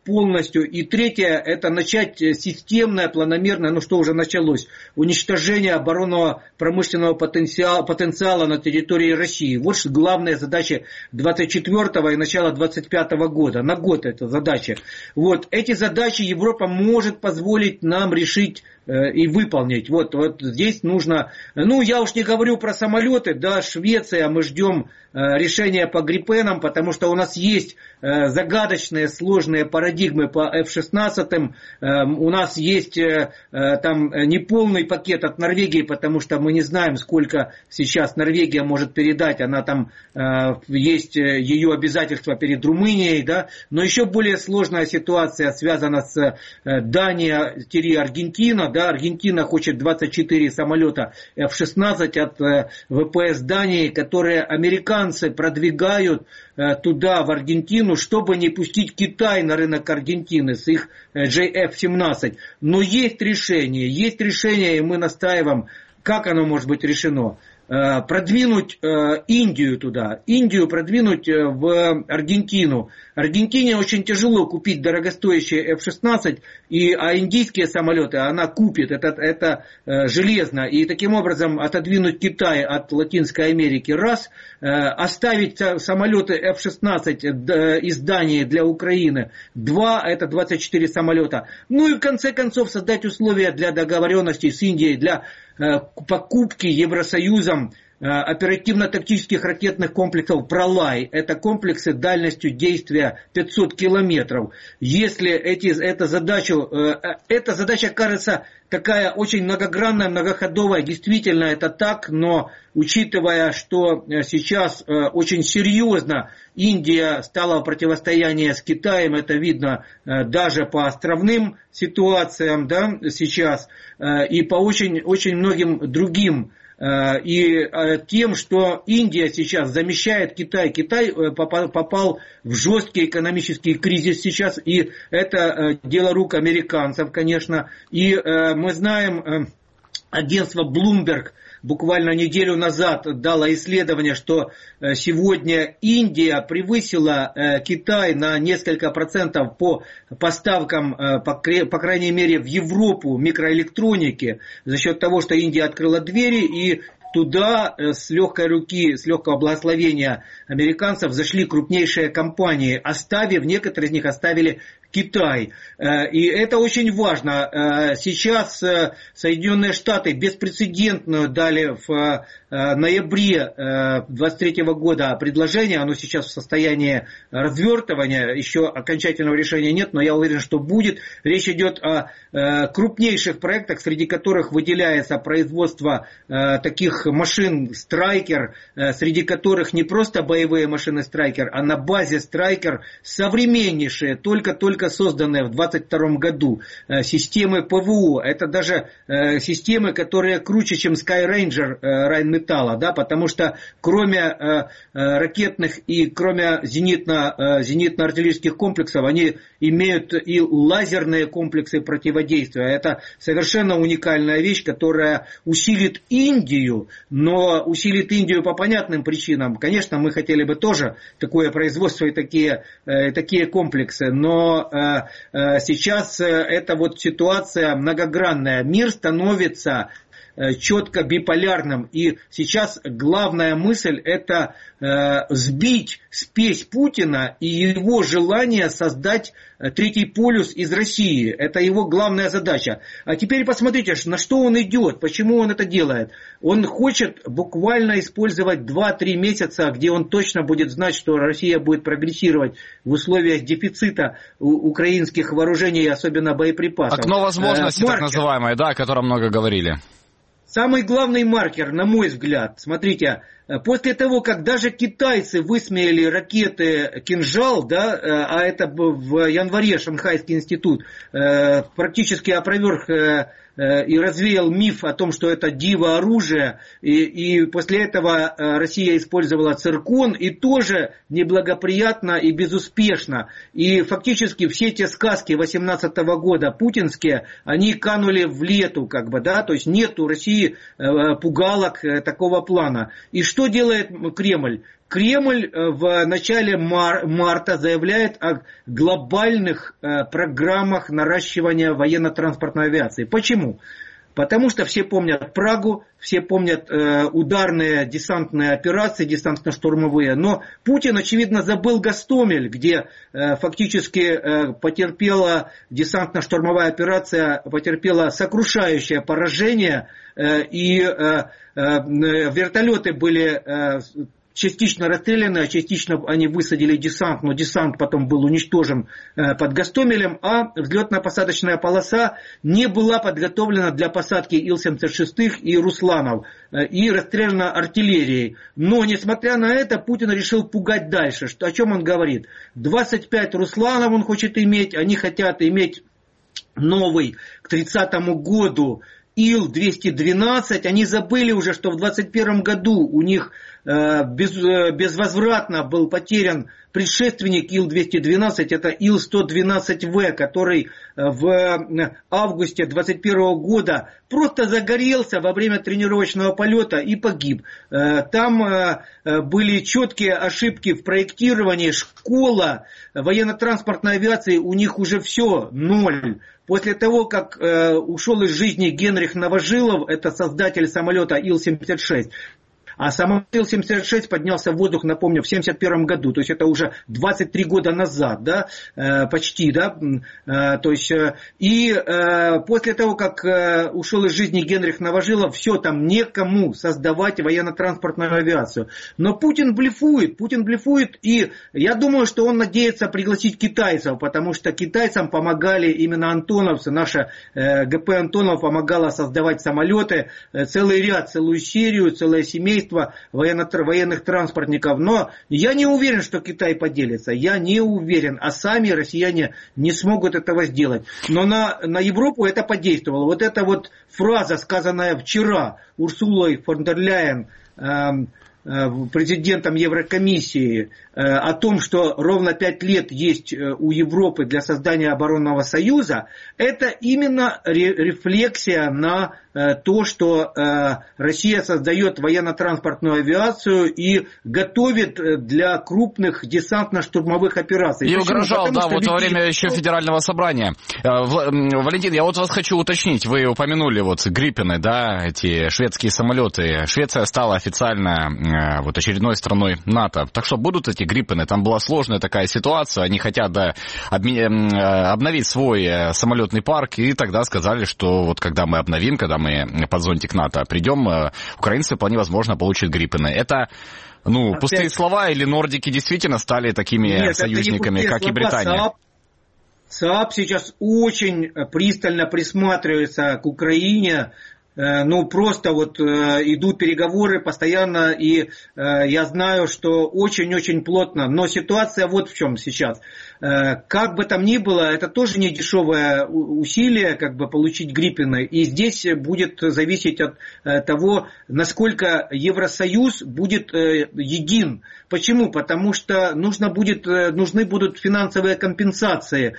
Q: полностью. И третье, это начать системное, планомерное, что уже началось, уничтожение оборонного промышленного потенциала на территории России. Вот главная задача 24-го и начала 25-го года. На год это задача. Вот эти задачи Европа может позволить нам решить и выполнить. Вот здесь нужно... я уж не говорю про самолеты, да, Швеция, мы ждем решения по Гриппенам, потому что у нас есть загадочные, сложные парадигмы по F-16, у нас есть там неполный пакет от Норвегии, потому что мы не знаем, сколько сейчас Норвегия может передать, она там, есть ее обязательства перед Румынией, да, но еще более сложная ситуация связана с Дания-Аргентина, да, Аргентина хочет 24 самолета F-16 от ВПС Дании, которые американцы продвигают туда, в Аргентину, чтобы не пустить Китай на рынок Аргентины с их JF-17. Но есть решение, и мы настаиваем, как оно может быть решено. Продвинуть Индию туда, Индию продвинуть в Аргентину. Аргентине очень тяжело купить дорогостоящие F-16, а индийские самолеты она купит, это железно. И таким образом отодвинуть Китай от Латинской Америки. Раз, оставить самолеты F-16 из Дании для Украины. Два, это 24 самолета. И в конце концов создать условия для договоренности с Индией, для покупки Евросоюзом оперативно-тактических ракетных комплексов «Пролай». Это комплексы дальностью действия 500 километров. Если эта задача кажется такая очень многогранная, многоходовая, действительно это так, но учитывая, что сейчас очень серьезно Индия стала в противостоянии с Китаем, это видно даже по островным ситуациям, да, сейчас, и по очень, очень многим другим. И тем, что Индия сейчас замещает Китай. Китай попал в жесткий экономический кризис сейчас, и это дело рук американцев, конечно. И мы знаем, агентство Bloomberg буквально неделю назад дало исследование, что сегодня Индия превысила Китай на несколько процентов по поставкам, по крайней мере, в Европу микроэлектроники, за счет того, что Индия открыла двери и туда с легкой руки, с легкого благословения американцев зашли крупнейшие компании, некоторые из них оставили Китай. И это очень важно. Сейчас Соединенные Штаты беспрецедентно дали в ноябре 2023 года предложение, оно сейчас в состоянии развертывания, еще окончательного решения нет, но я уверен, что будет. Речь идет о крупнейших проектах, среди которых выделяется производство таких машин Страйкер, среди которых не просто боевые машины Страйкер, а на базе Страйкер современнейшие, только созданные в 2022 году системы ПВО. Это даже системы, которые круче, чем Skyranger Райнметалла, да, потому что кроме ракетных и кроме зенитно-артиллерийских комплексов, они имеют и лазерные комплексы противодействия. Это совершенно уникальная вещь, которая усилит Индию, но усилит Индию по понятным причинам. Конечно, мы хотели бы тоже такое производство и такие комплексы, но сейчас эта вот ситуация многогранная. Мир становится четко биполярным. И сейчас главная мысль – это сбить спесь Путина и его желание создать третий полюс из России. Это его главная задача. А теперь посмотрите, на что он идет, почему он это делает. Он хочет буквально использовать 2-3 месяца, где он точно будет знать, что Россия будет прогрессировать в условиях дефицита украинских вооружений, особенно боеприпасов.
A: Окно возможностей, так называемое, да, о котором много говорили.
Q: Самый главный маркер, на мой взгляд, смотрите, после того, как даже китайцы высмеяли ракеты «Кинжал», да, а это в январе Шанхайский институт практически опроверг и развеял миф о том, что это диво оружие, и после этого Россия использовала циркон, и тоже неблагоприятно и безуспешно. И фактически все те сказки 2018 года путинские, они канули в лету, как бы, да, то есть нет у России пугалок такого плана. И что делает Кремль? Кремль в начале марта заявляет о глобальных программах наращивания военно-транспортной авиации. Почему? Потому что все помнят Прагу, все помнят ударные десантные операции, десантно-штурмовые. Но Путин, очевидно, забыл Гостомель, где фактически потерпела десантно-штурмовая операция, потерпела сокрушающее поражение. И вертолеты были частично расстреляны, а частично они высадили десант, но десант потом был уничтожен под Гостомелем, а взлетно-посадочная полоса не была подготовлена для посадки Ил-76 и Русланов, и расстреляна артиллерией. Но, несмотря на это, Путин решил пугать дальше. О чем он говорит? 25 Русланов он хочет иметь, они хотят иметь новый к 30-му году Ил-212, они забыли уже, что в 2021 году у них безвозвратно был потерян предшественник Ил-212, это Ил-112В, который в августе 2021 года просто загорелся во время тренировочного полета и погиб. Там были четкие ошибки в проектировании, школа военно-транспортной авиации, у них уже все, ноль. После того, как ушел из жизни Генрих Новожилов, это создатель самолета Ил-76, а самолет Ил-76 поднялся в воздух, напомню, в 1971 году. То есть это уже 23 года назад, да, почти, да. То есть, и после того, как ушел из жизни Генрих Новожилов, все, там некому создавать военно-транспортную авиацию. Но Путин блефует, и я думаю, что он надеется пригласить китайцев, потому что китайцам помогали именно антоновцы. Наша ГП Антонов помогала создавать самолеты, целый ряд, целую серию, целое семейство военных транспортников. Но я не уверен, что Китай поделится. Я не уверен. А сами россияне не смогут этого сделать. Но на Европу это подействовало. Вот эта вот фраза, сказанная вчера Урсулой фон дер Ляйен, президентом Еврокомиссии, о том, что ровно 5 лет есть у Европы для создания оборонного союза, это именно рефлексия на то, что Россия создает военно-транспортную авиацию и готовит для крупных десантно-штурмовых операций.
A: И угрожал, да, вот во время еще федерального собрания. Валентин, я вот вас хочу уточнить. Вы упомянули вот Гриппены, да, эти шведские самолеты. Швеция стала официально вот очередной страной НАТО. Так что будут эти Гриппены? Там была сложная такая ситуация. Они хотят, да, обновить свой самолетный парк. И тогда сказали, что вот когда мы обновим, когда мы под зонтик НАТО придем, украинцы вполне возможно получат Гриппены. Это, пустые слова, или нордики действительно стали такими союзниками, как и Британия?
Q: СААБ сейчас очень пристально присматривается к Украине. Просто вот идут переговоры постоянно, и я знаю, что очень-очень плотно. Но ситуация вот в чем сейчас. Как бы там ни было, это тоже не дешевое усилие, получить Гриппены. И здесь будет зависеть от того, насколько Евросоюз будет един. Почему? Потому что нужны будут финансовые компенсации.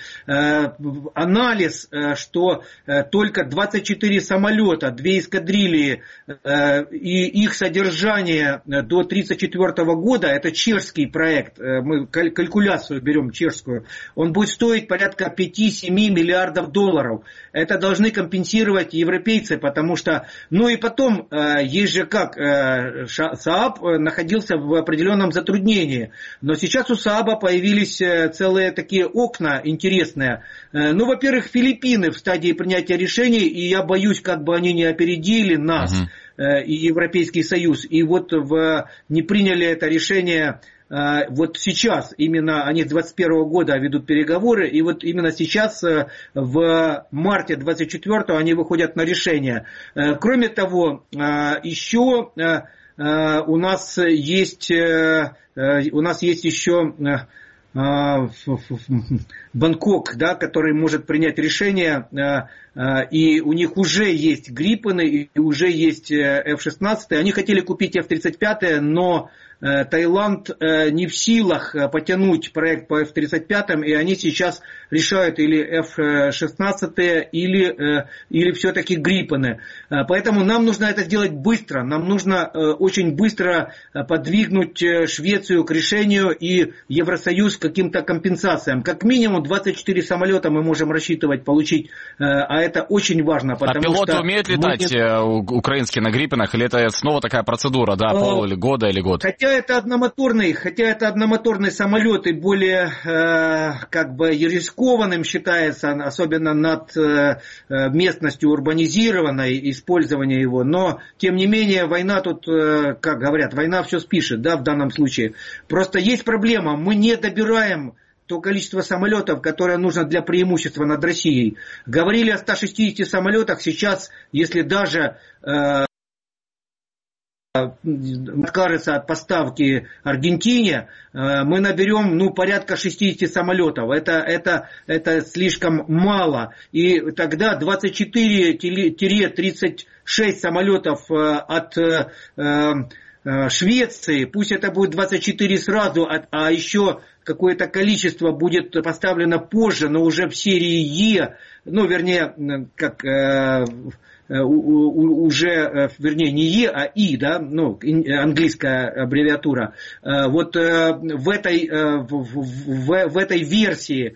Q: Анализ, что только 24 самолета, 2 эскадрильи и их содержание до 1934 года, это чешский проект, мы калькуляцию берем чешскую, он будет стоить порядка 5-7 миллиардов долларов. Это должны компенсировать европейцы, потому что, и потом, есть же как, СААБ находился в определенном затруднении, но сейчас у СААБа появились целые такие окна интересные. Во-первых, Филиппины в стадии принятия решений, и я боюсь, как бы они не опередили нас и Европейский Союз, и вот не приняли это решение. Вот сейчас, именно они с 2021 года ведут переговоры, и вот именно сейчас, в марте 24-го, они выходят на решение. Кроме того, еще у нас есть еще Бангкок, да, который может принять решение, и у них уже есть Гриппены, и уже есть F-16. Они хотели купить F-35, но Таиланд не в силах потянуть проект по F-35, и они сейчас решают или F-16 или все-таки Гриппены. Поэтому нам нужно это сделать быстро. Нам нужно очень быстро подвигнуть Швецию к решению и Евросоюз к каким-то компенсациям. Как минимум 24 самолета мы можем рассчитывать получить, а это очень важно.
A: А пилоты умеют летать украинские на Гриппенах, или это снова такая процедура, да, полгода или год?
Q: Хотя это одномоторный самолет и более как бы рискованным считается, особенно над местностью урбанизированной, использование его, но тем не менее война тут, как говорят, война все спишет, да, в данном случае. Просто есть проблема, мы не добираем то количество самолетов, которое нужно для преимущества над Россией. Говорили о 160 самолетах, сейчас, если даже откажется от поставки Аргентине, мы наберем порядка 60 самолетов. Это слишком мало. И тогда 24-36 самолетов от Швеции, пусть это будет 24 сразу, а еще какое-то количество будет поставлено позже, но уже в серии Е, вернее не Е, а И, да, английская аббревиатура. Вот в этой версии,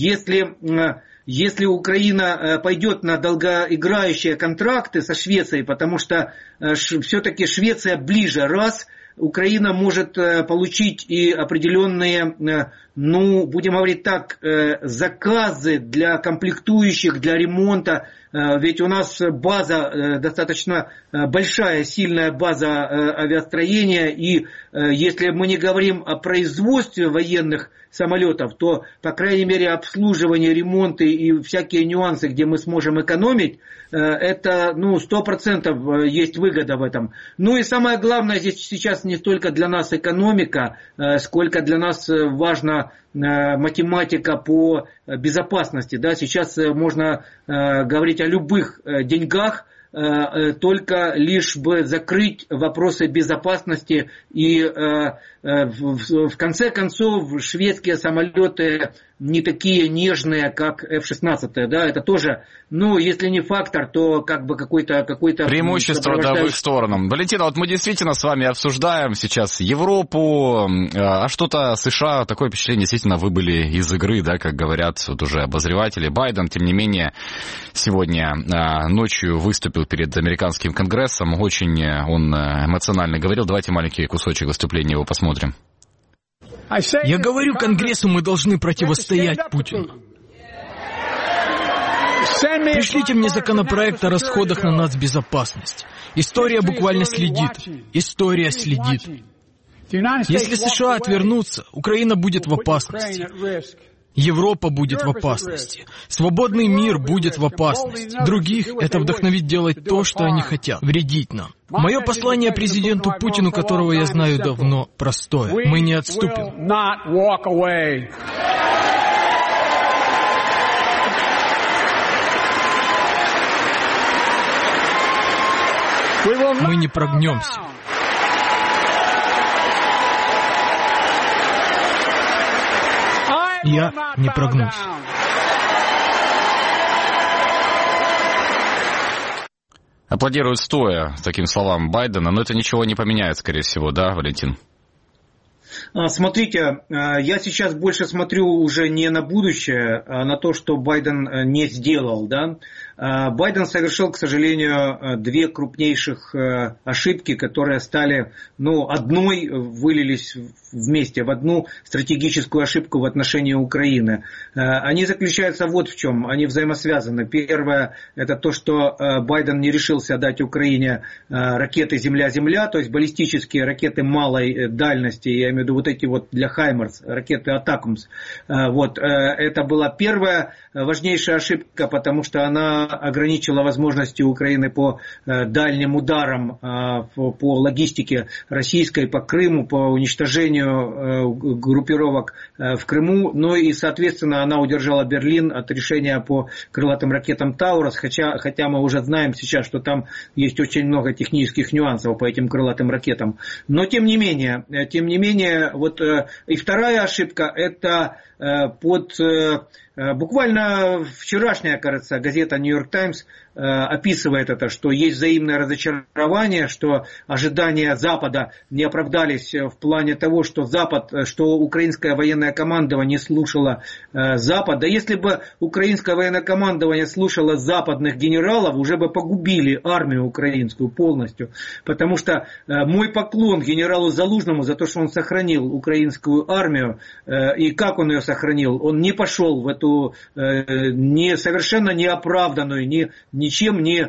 Q: если Украина пойдет на долгоиграющие контракты со Швецией, потому что все-таки Швеция ближе, Украина может получить и определенные, будем говорить так, заказы для комплектующих, для ремонта. Ведь у нас база, достаточно большая, сильная база авиастроения. И если мы не говорим о производстве военных самолетов, то, по крайней мере, обслуживание, ремонты и всякие нюансы, где мы сможем экономить, это 100% есть выгода в этом. И самое главное здесь сейчас не столько для нас экономика, сколько для нас важна математика по безопасности. Да? Сейчас можно говорить о любых деньгах, только лишь бы закрыть вопросы безопасности. И в конце концов шведские самолеты не такие нежные, как F-16. Да? Это тоже, если не фактор, то как бы какой-то
A: преимущество в их сторону. Валентин, вот мы действительно с вами обсуждаем сейчас Европу, а что-то США, такое впечатление, действительно выбыли из игры, да, как говорят вот уже обозреватели. Байден, тем не менее, сегодня ночью выступил перед американским конгрессом, очень он эмоционально говорил. Давайте маленький кусочек выступления его посмотрим.
B: Я говорю Конгрессу, мы должны противостоять Путину. Пришлите мне законопроект о расходах на нацбезопасность. История буквально следит. История следит. Если США отвернутся, Украина будет в опасности. Европа будет в опасности. Свободный мир будет в опасности. Других это вдохновит делать то, что они хотят, вредить нам. Мое послание президенту Путину, которого я знаю давно, простое. Мы не отступим. Мы не прогнемся. Я не прогнусь.
A: Аплодируют стоя таким словам Байдена, но это ничего не поменяет, скорее всего, да, Валентин?
Q: Смотрите, я сейчас больше смотрю уже не на будущее, а на то, что Байден не сделал. Да? Байден совершил, к сожалению, две крупнейших ошибки, которые стали, одной вылились вместе в одну стратегическую ошибку в отношении Украины. Они заключаются вот в чем, они взаимосвязаны. Первое, это то, что Байден не решился дать Украине ракеты «Земля-Земля», то есть баллистические ракеты малой дальности, я имею в виду вот эти вот для «Хаймерс», ракеты «Атакумс». Вот, это была первая важнейшая ошибка, потому что она ограничила возможности Украины по дальним ударам, по логистике российской, по Крыму, по уничтожению группировок в Крыму. Ну и, соответственно, она удержала Берлин от решения по крылатым ракетам «Таурус», хотя мы уже знаем сейчас, что там есть очень много технических нюансов по этим крылатым ракетам. Но тем не менее, вот и вторая ошибка – это буквально вчерашняя, кажется, газета «Нью-Йорк Таймс» описывает это, что есть взаимное разочарование, что ожидания Запада не оправдались в плане того, что украинское военное командование слушало Запад. Да если бы украинское военное командование слушало западных генералов, уже бы погубили армию украинскую полностью. Потому что мой поклон генералу Залужному за то, что он сохранил украинскую армию. И как он ее сохранил? Он не пошел в эту совершенно неоправданную, ничем не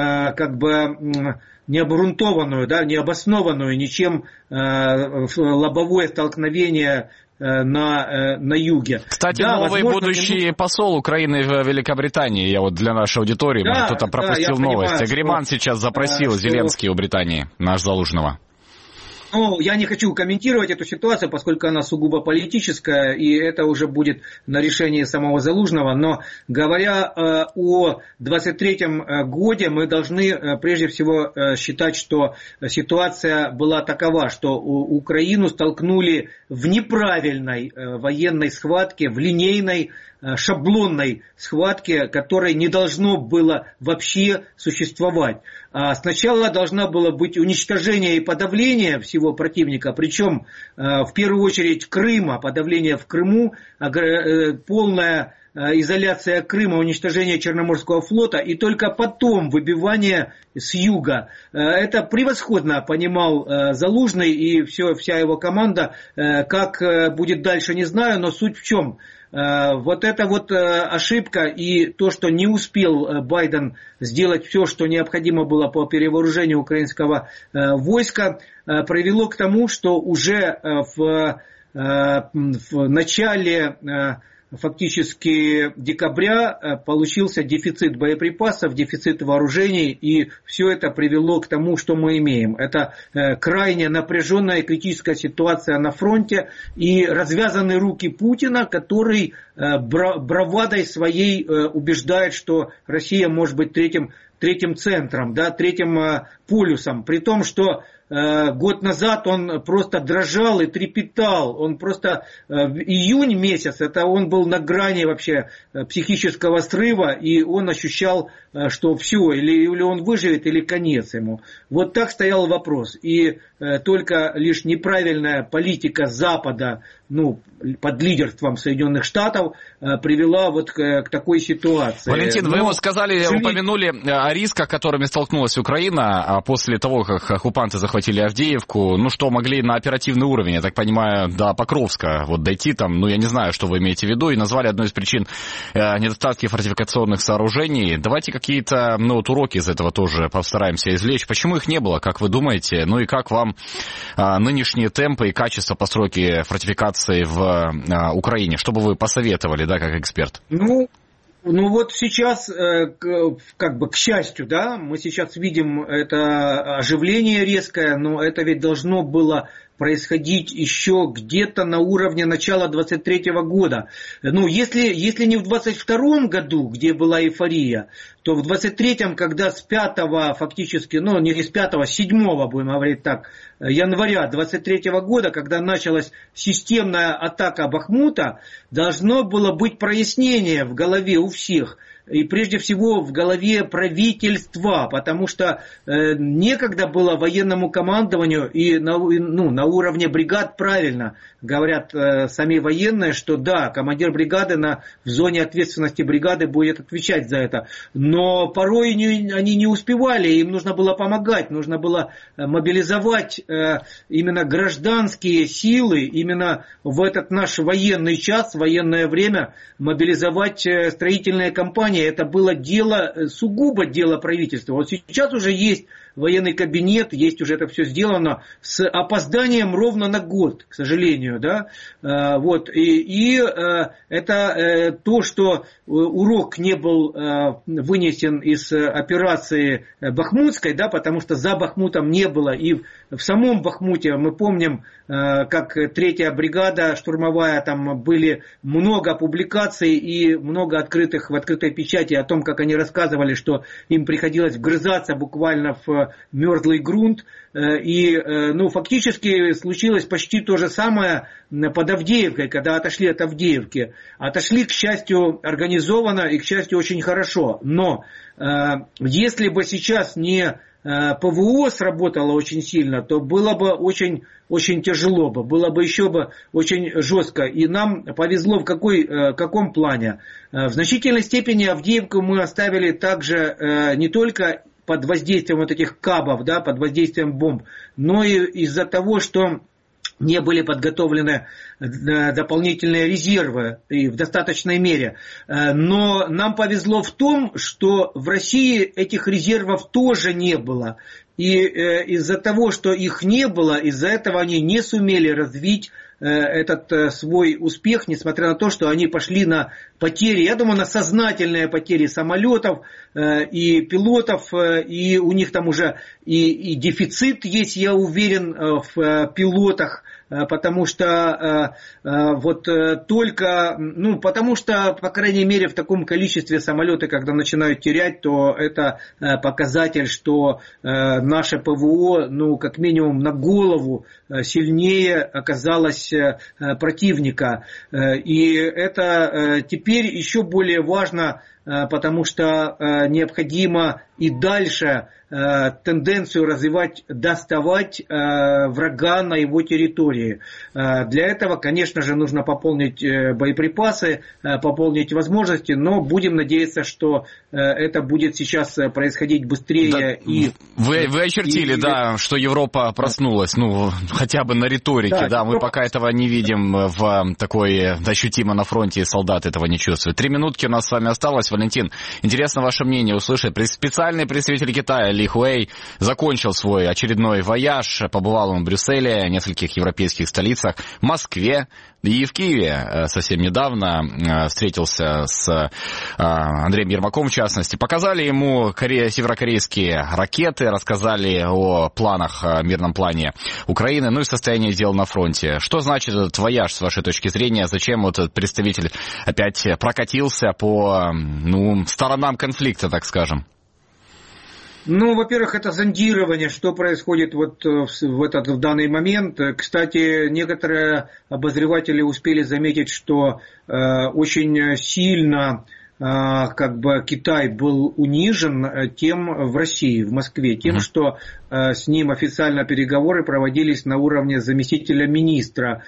Q: не обґрунтованную, не обоснованную ничем лобовое столкновение на юге.
A: Кстати, новый будущий посол Украины в Великобритании, я вот для нашей аудитории, кто-то пропустил новость. Агриман сейчас запросил Зеленский у Британии, наш Залужного.
Q: Ну, я не хочу комментировать эту ситуацию, поскольку она сугубо политическая, и это уже будет на решении самого Залужного. Но говоря о 23-м годе, мы должны прежде всего считать, что ситуация была такова, что Украину столкнули в неправильной военной схватке, в линейной, шаблонной схватке, которой не должно было вообще существовать. Сначала должна была быть уничтожение и подавление всего противника, причем в первую очередь Крыма, подавление в Крыму, полная изоляция Крыма, уничтожение Черноморского флота и только потом выбивание с юга. Это превосходно понимал Залужный и вся его команда. Как будет дальше, не знаю, но суть в чем? Вот эта вот ошибка и то, что не успел Байден сделать все, что необходимо было по перевооружению украинского войска, привело к тому, что уже в начале фактически декабря получился дефицит боеприпасов, дефицит вооружений, и все это привело к тому, что мы имеем. Это крайне напряженная и критическая ситуация на фронте и развязаны руки Путина, который бравадой своей убеждает, что Россия может быть третьим центром, третьим полюсом, при том, что год назад он просто дрожал и трепетал. Он просто июнь месяц, это он был на грани вообще психического срыва, и он ощущал, что все, или он выживет, или конец ему. Вот так стоял вопрос. И только лишь неправильная политика Запада, под лидерством Соединенных Штатов, привела вот к такой ситуации.
A: Валентин, вы упомянули о рисках, которыми столкнулась Украина после того, как оккупанты захватили Авдеевку, что могли на оперативный уровень, я так понимаю, до Покровска дойти там, я не знаю, что вы имеете в виду, и назвали одной из причин недостатки фортификационных сооружений. Давайте какие-то уроки из этого тоже постараемся извлечь. Почему их не было, как вы думаете? И как вам нынешние темпы и качество постройки фортификации в Украине? Что бы вы посоветовали, как эксперт?
Q: Вот сейчас, к счастью, мы сейчас видим это оживление резкое, но это ведь должно было происходить еще где-то на уровне начала 23-го года. Если не в 22-м году, где была эйфория, то в 23-м, когда с 5-го фактически, не с 5-го, с 7-го, будем говорить так, января 23-го года, когда началась системная атака Бахмута, должно было быть прояснение в голове у всех. И прежде всего в голове правительства, потому что некогда было военному командованию и на уровне бригад правильно говорят сами военные, что да, командир бригады в зоне ответственности бригады будет отвечать за это. Но порой они не успевали, им нужно было помогать, нужно было мобилизовать именно гражданские силы, именно в этот наш военный час, военное время, мобилизовать строительные компании. Это было сугубо дело правительства. Вот сейчас уже есть военный кабинет, есть уже это все сделано с опозданием ровно на год, к сожалению, да, вот, и это то, что урок не был вынесен из операции Бахмутской, да, потому что за Бахмутом не было, и в самом Бахмуте мы помним, как 3-я бригада штурмовая, там были много публикаций и много открытых в открытой печати о том, как они рассказывали, что им приходилось вгрызаться буквально в мерзлый грунт, и фактически случилось почти то же самое под Авдеевкой, когда отошли от Авдеевки. Отошли, к счастью, организованно и, к счастью, очень хорошо. Но если бы сейчас не ПВО сработало очень сильно, то было бы очень, очень тяжело, было бы еще очень жестко. И нам повезло в каком плане? В значительной степени Авдеевку мы оставили также не только под воздействием вот этих кабов, да, под воздействием бомб, но и из-за того, что не были подготовлены дополнительные резервы и в достаточной мере. Но нам повезло в том, что в России этих резервов тоже не было. И из-за того, что их не было, из-за этого они не сумели развить этот свой успех, несмотря на то, что они пошли на потери, я думаю, на сознательные потери самолетов и пилотов, и у них там уже и дефицит есть, я уверен, в пилотах, потому что потому что, по крайней мере, в таком количестве самолеты, когда начинают терять, то это показатель, что наше ПВО, как минимум на голову сильнее оказалось противника. И это теперь еще более важно, потому что необходимо и дальше тенденцию развивать, доставать врага на его территории. Для этого, конечно же, нужно пополнить боеприпасы, пополнить возможности, но будем надеяться, что это будет сейчас происходить быстрее.
A: Да, и вы очертили, что Европа проснулась, хотя бы на риторике, мы пока этого не видим в такой ощутимо на фронте, солдат этого не чувствуют. 3 минутки у нас с вами осталось. Валентин, интересно ваше мнение услышать. Специальный представитель Китая Ли Хуэй закончил свой очередной вояж, побывал он в Брюсселе, нескольких европейских столицах, в Москве и в Киеве совсем недавно встретился с Андреем Ермаком, в частности. Показали ему северокорейские ракеты, рассказали о планах, мирном плане Украины, и состояние дел на фронте. Что значит этот вояж, с вашей точки зрения? Зачем этот представитель опять прокатился по сторонам конфликта, так скажем?
Q: Во-первых, это зондирование, что происходит в данный момент. Кстати, некоторые обозреватели успели заметить, что очень сильно Китай был унижен тем в России, в Москве, тем, что с ним официально переговоры проводились на уровне заместителя министра,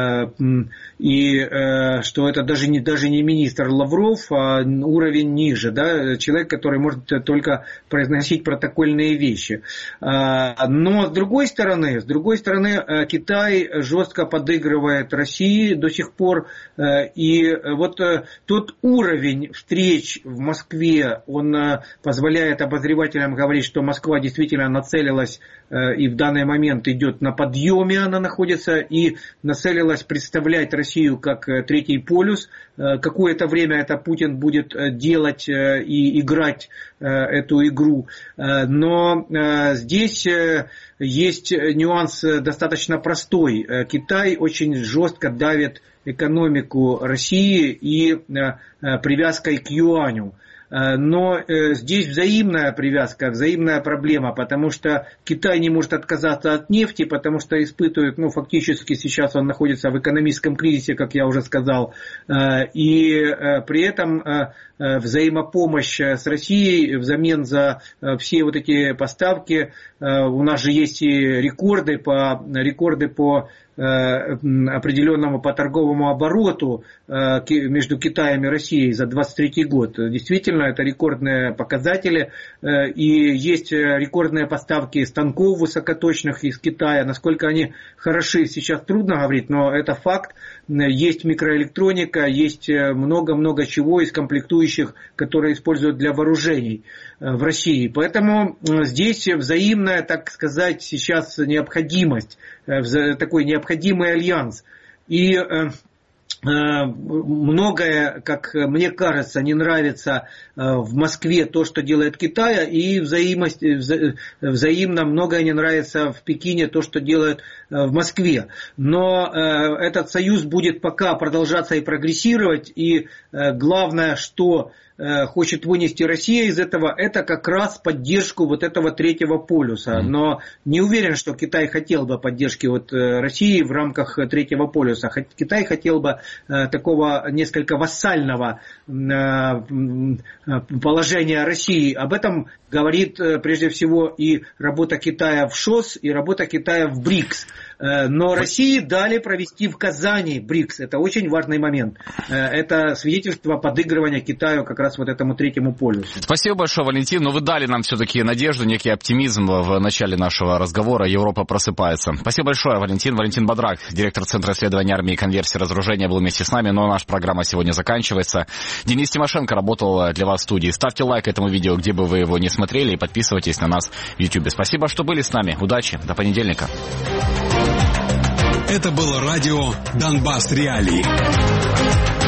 Q: и что это даже не министр Лавров, а уровень ниже, человек, который может только произносить протокольные вещи. Но с другой стороны, Китай жестко подыгрывает России до сих пор, и тот уровень встреч в Москве, он позволяет обозревателям говорить, что Москва действительно нацелилась и в данный момент идет на подъеме, она находится, и нацелилась представлять Россию как третий полюс. Какое-то время это Путин будет делать и играть эту игру. Но здесь есть нюанс достаточно простой. Китай очень жестко давит экономику России и привязкой к юаню. Но здесь взаимная привязка, взаимная проблема, потому что Китай не может отказаться от нефти, потому что испытывает, фактически сейчас он находится в экономическом кризисе, как я уже сказал, и при этом взаимопомощь с Россией взамен за все эти поставки, у нас же есть и рекорды по определенному по торговому обороту между Китаем и Россией за 2023 год. Действительно, действительно это рекордные показатели, и есть рекордные поставки станков высокоточных из Китая. Насколько они хороши, сейчас трудно говорить, но это факт. Есть микроэлектроника, есть много-много чего из комплектующих, которые используют для вооружений в России. Поэтому здесь взаимная, так сказать, сейчас необходимость, такой необходимый альянс. И многое, как мне кажется, не нравится в Москве то, что делает Китай, и взаимно многое не нравится в Пекине то, что делают в Москве. Но этот союз будет пока продолжаться и прогрессировать, и главное, что хочет вынести Россия из этого, это как раз поддержку вот этого третьего полюса. Но не уверен, что Китай хотел бы поддержки вот России в рамках третьего полюса. Китай хотел бы такого несколько вассального положения России. Об этом говорит прежде всего и работа Китая в ШОС, и работа Китая в БРИКС. Но России дали провести в Казани БРИКС. Это очень важный момент. Это свидетельство подыгрывания Китаю как раз вот этому третьему полюсу.
A: Спасибо большое, Валентин. Но вы дали нам все-таки надежду, некий оптимизм в начале нашего разговора. Европа просыпается. Спасибо большое, Валентин. Валентин Бадрак, директор Центра исследований армии и конверсии разоружения, был вместе с нами. Но наша программа сегодня заканчивается. Денис Тимошенко работал для вас в студии. Ставьте лайк этому видео, где бы вы его не смотрели, и подписывайтесь на нас в YouTube. Спасибо, что были с нами. Удачи. До понедельника.
R: Это было радио «Донбасс Реалии».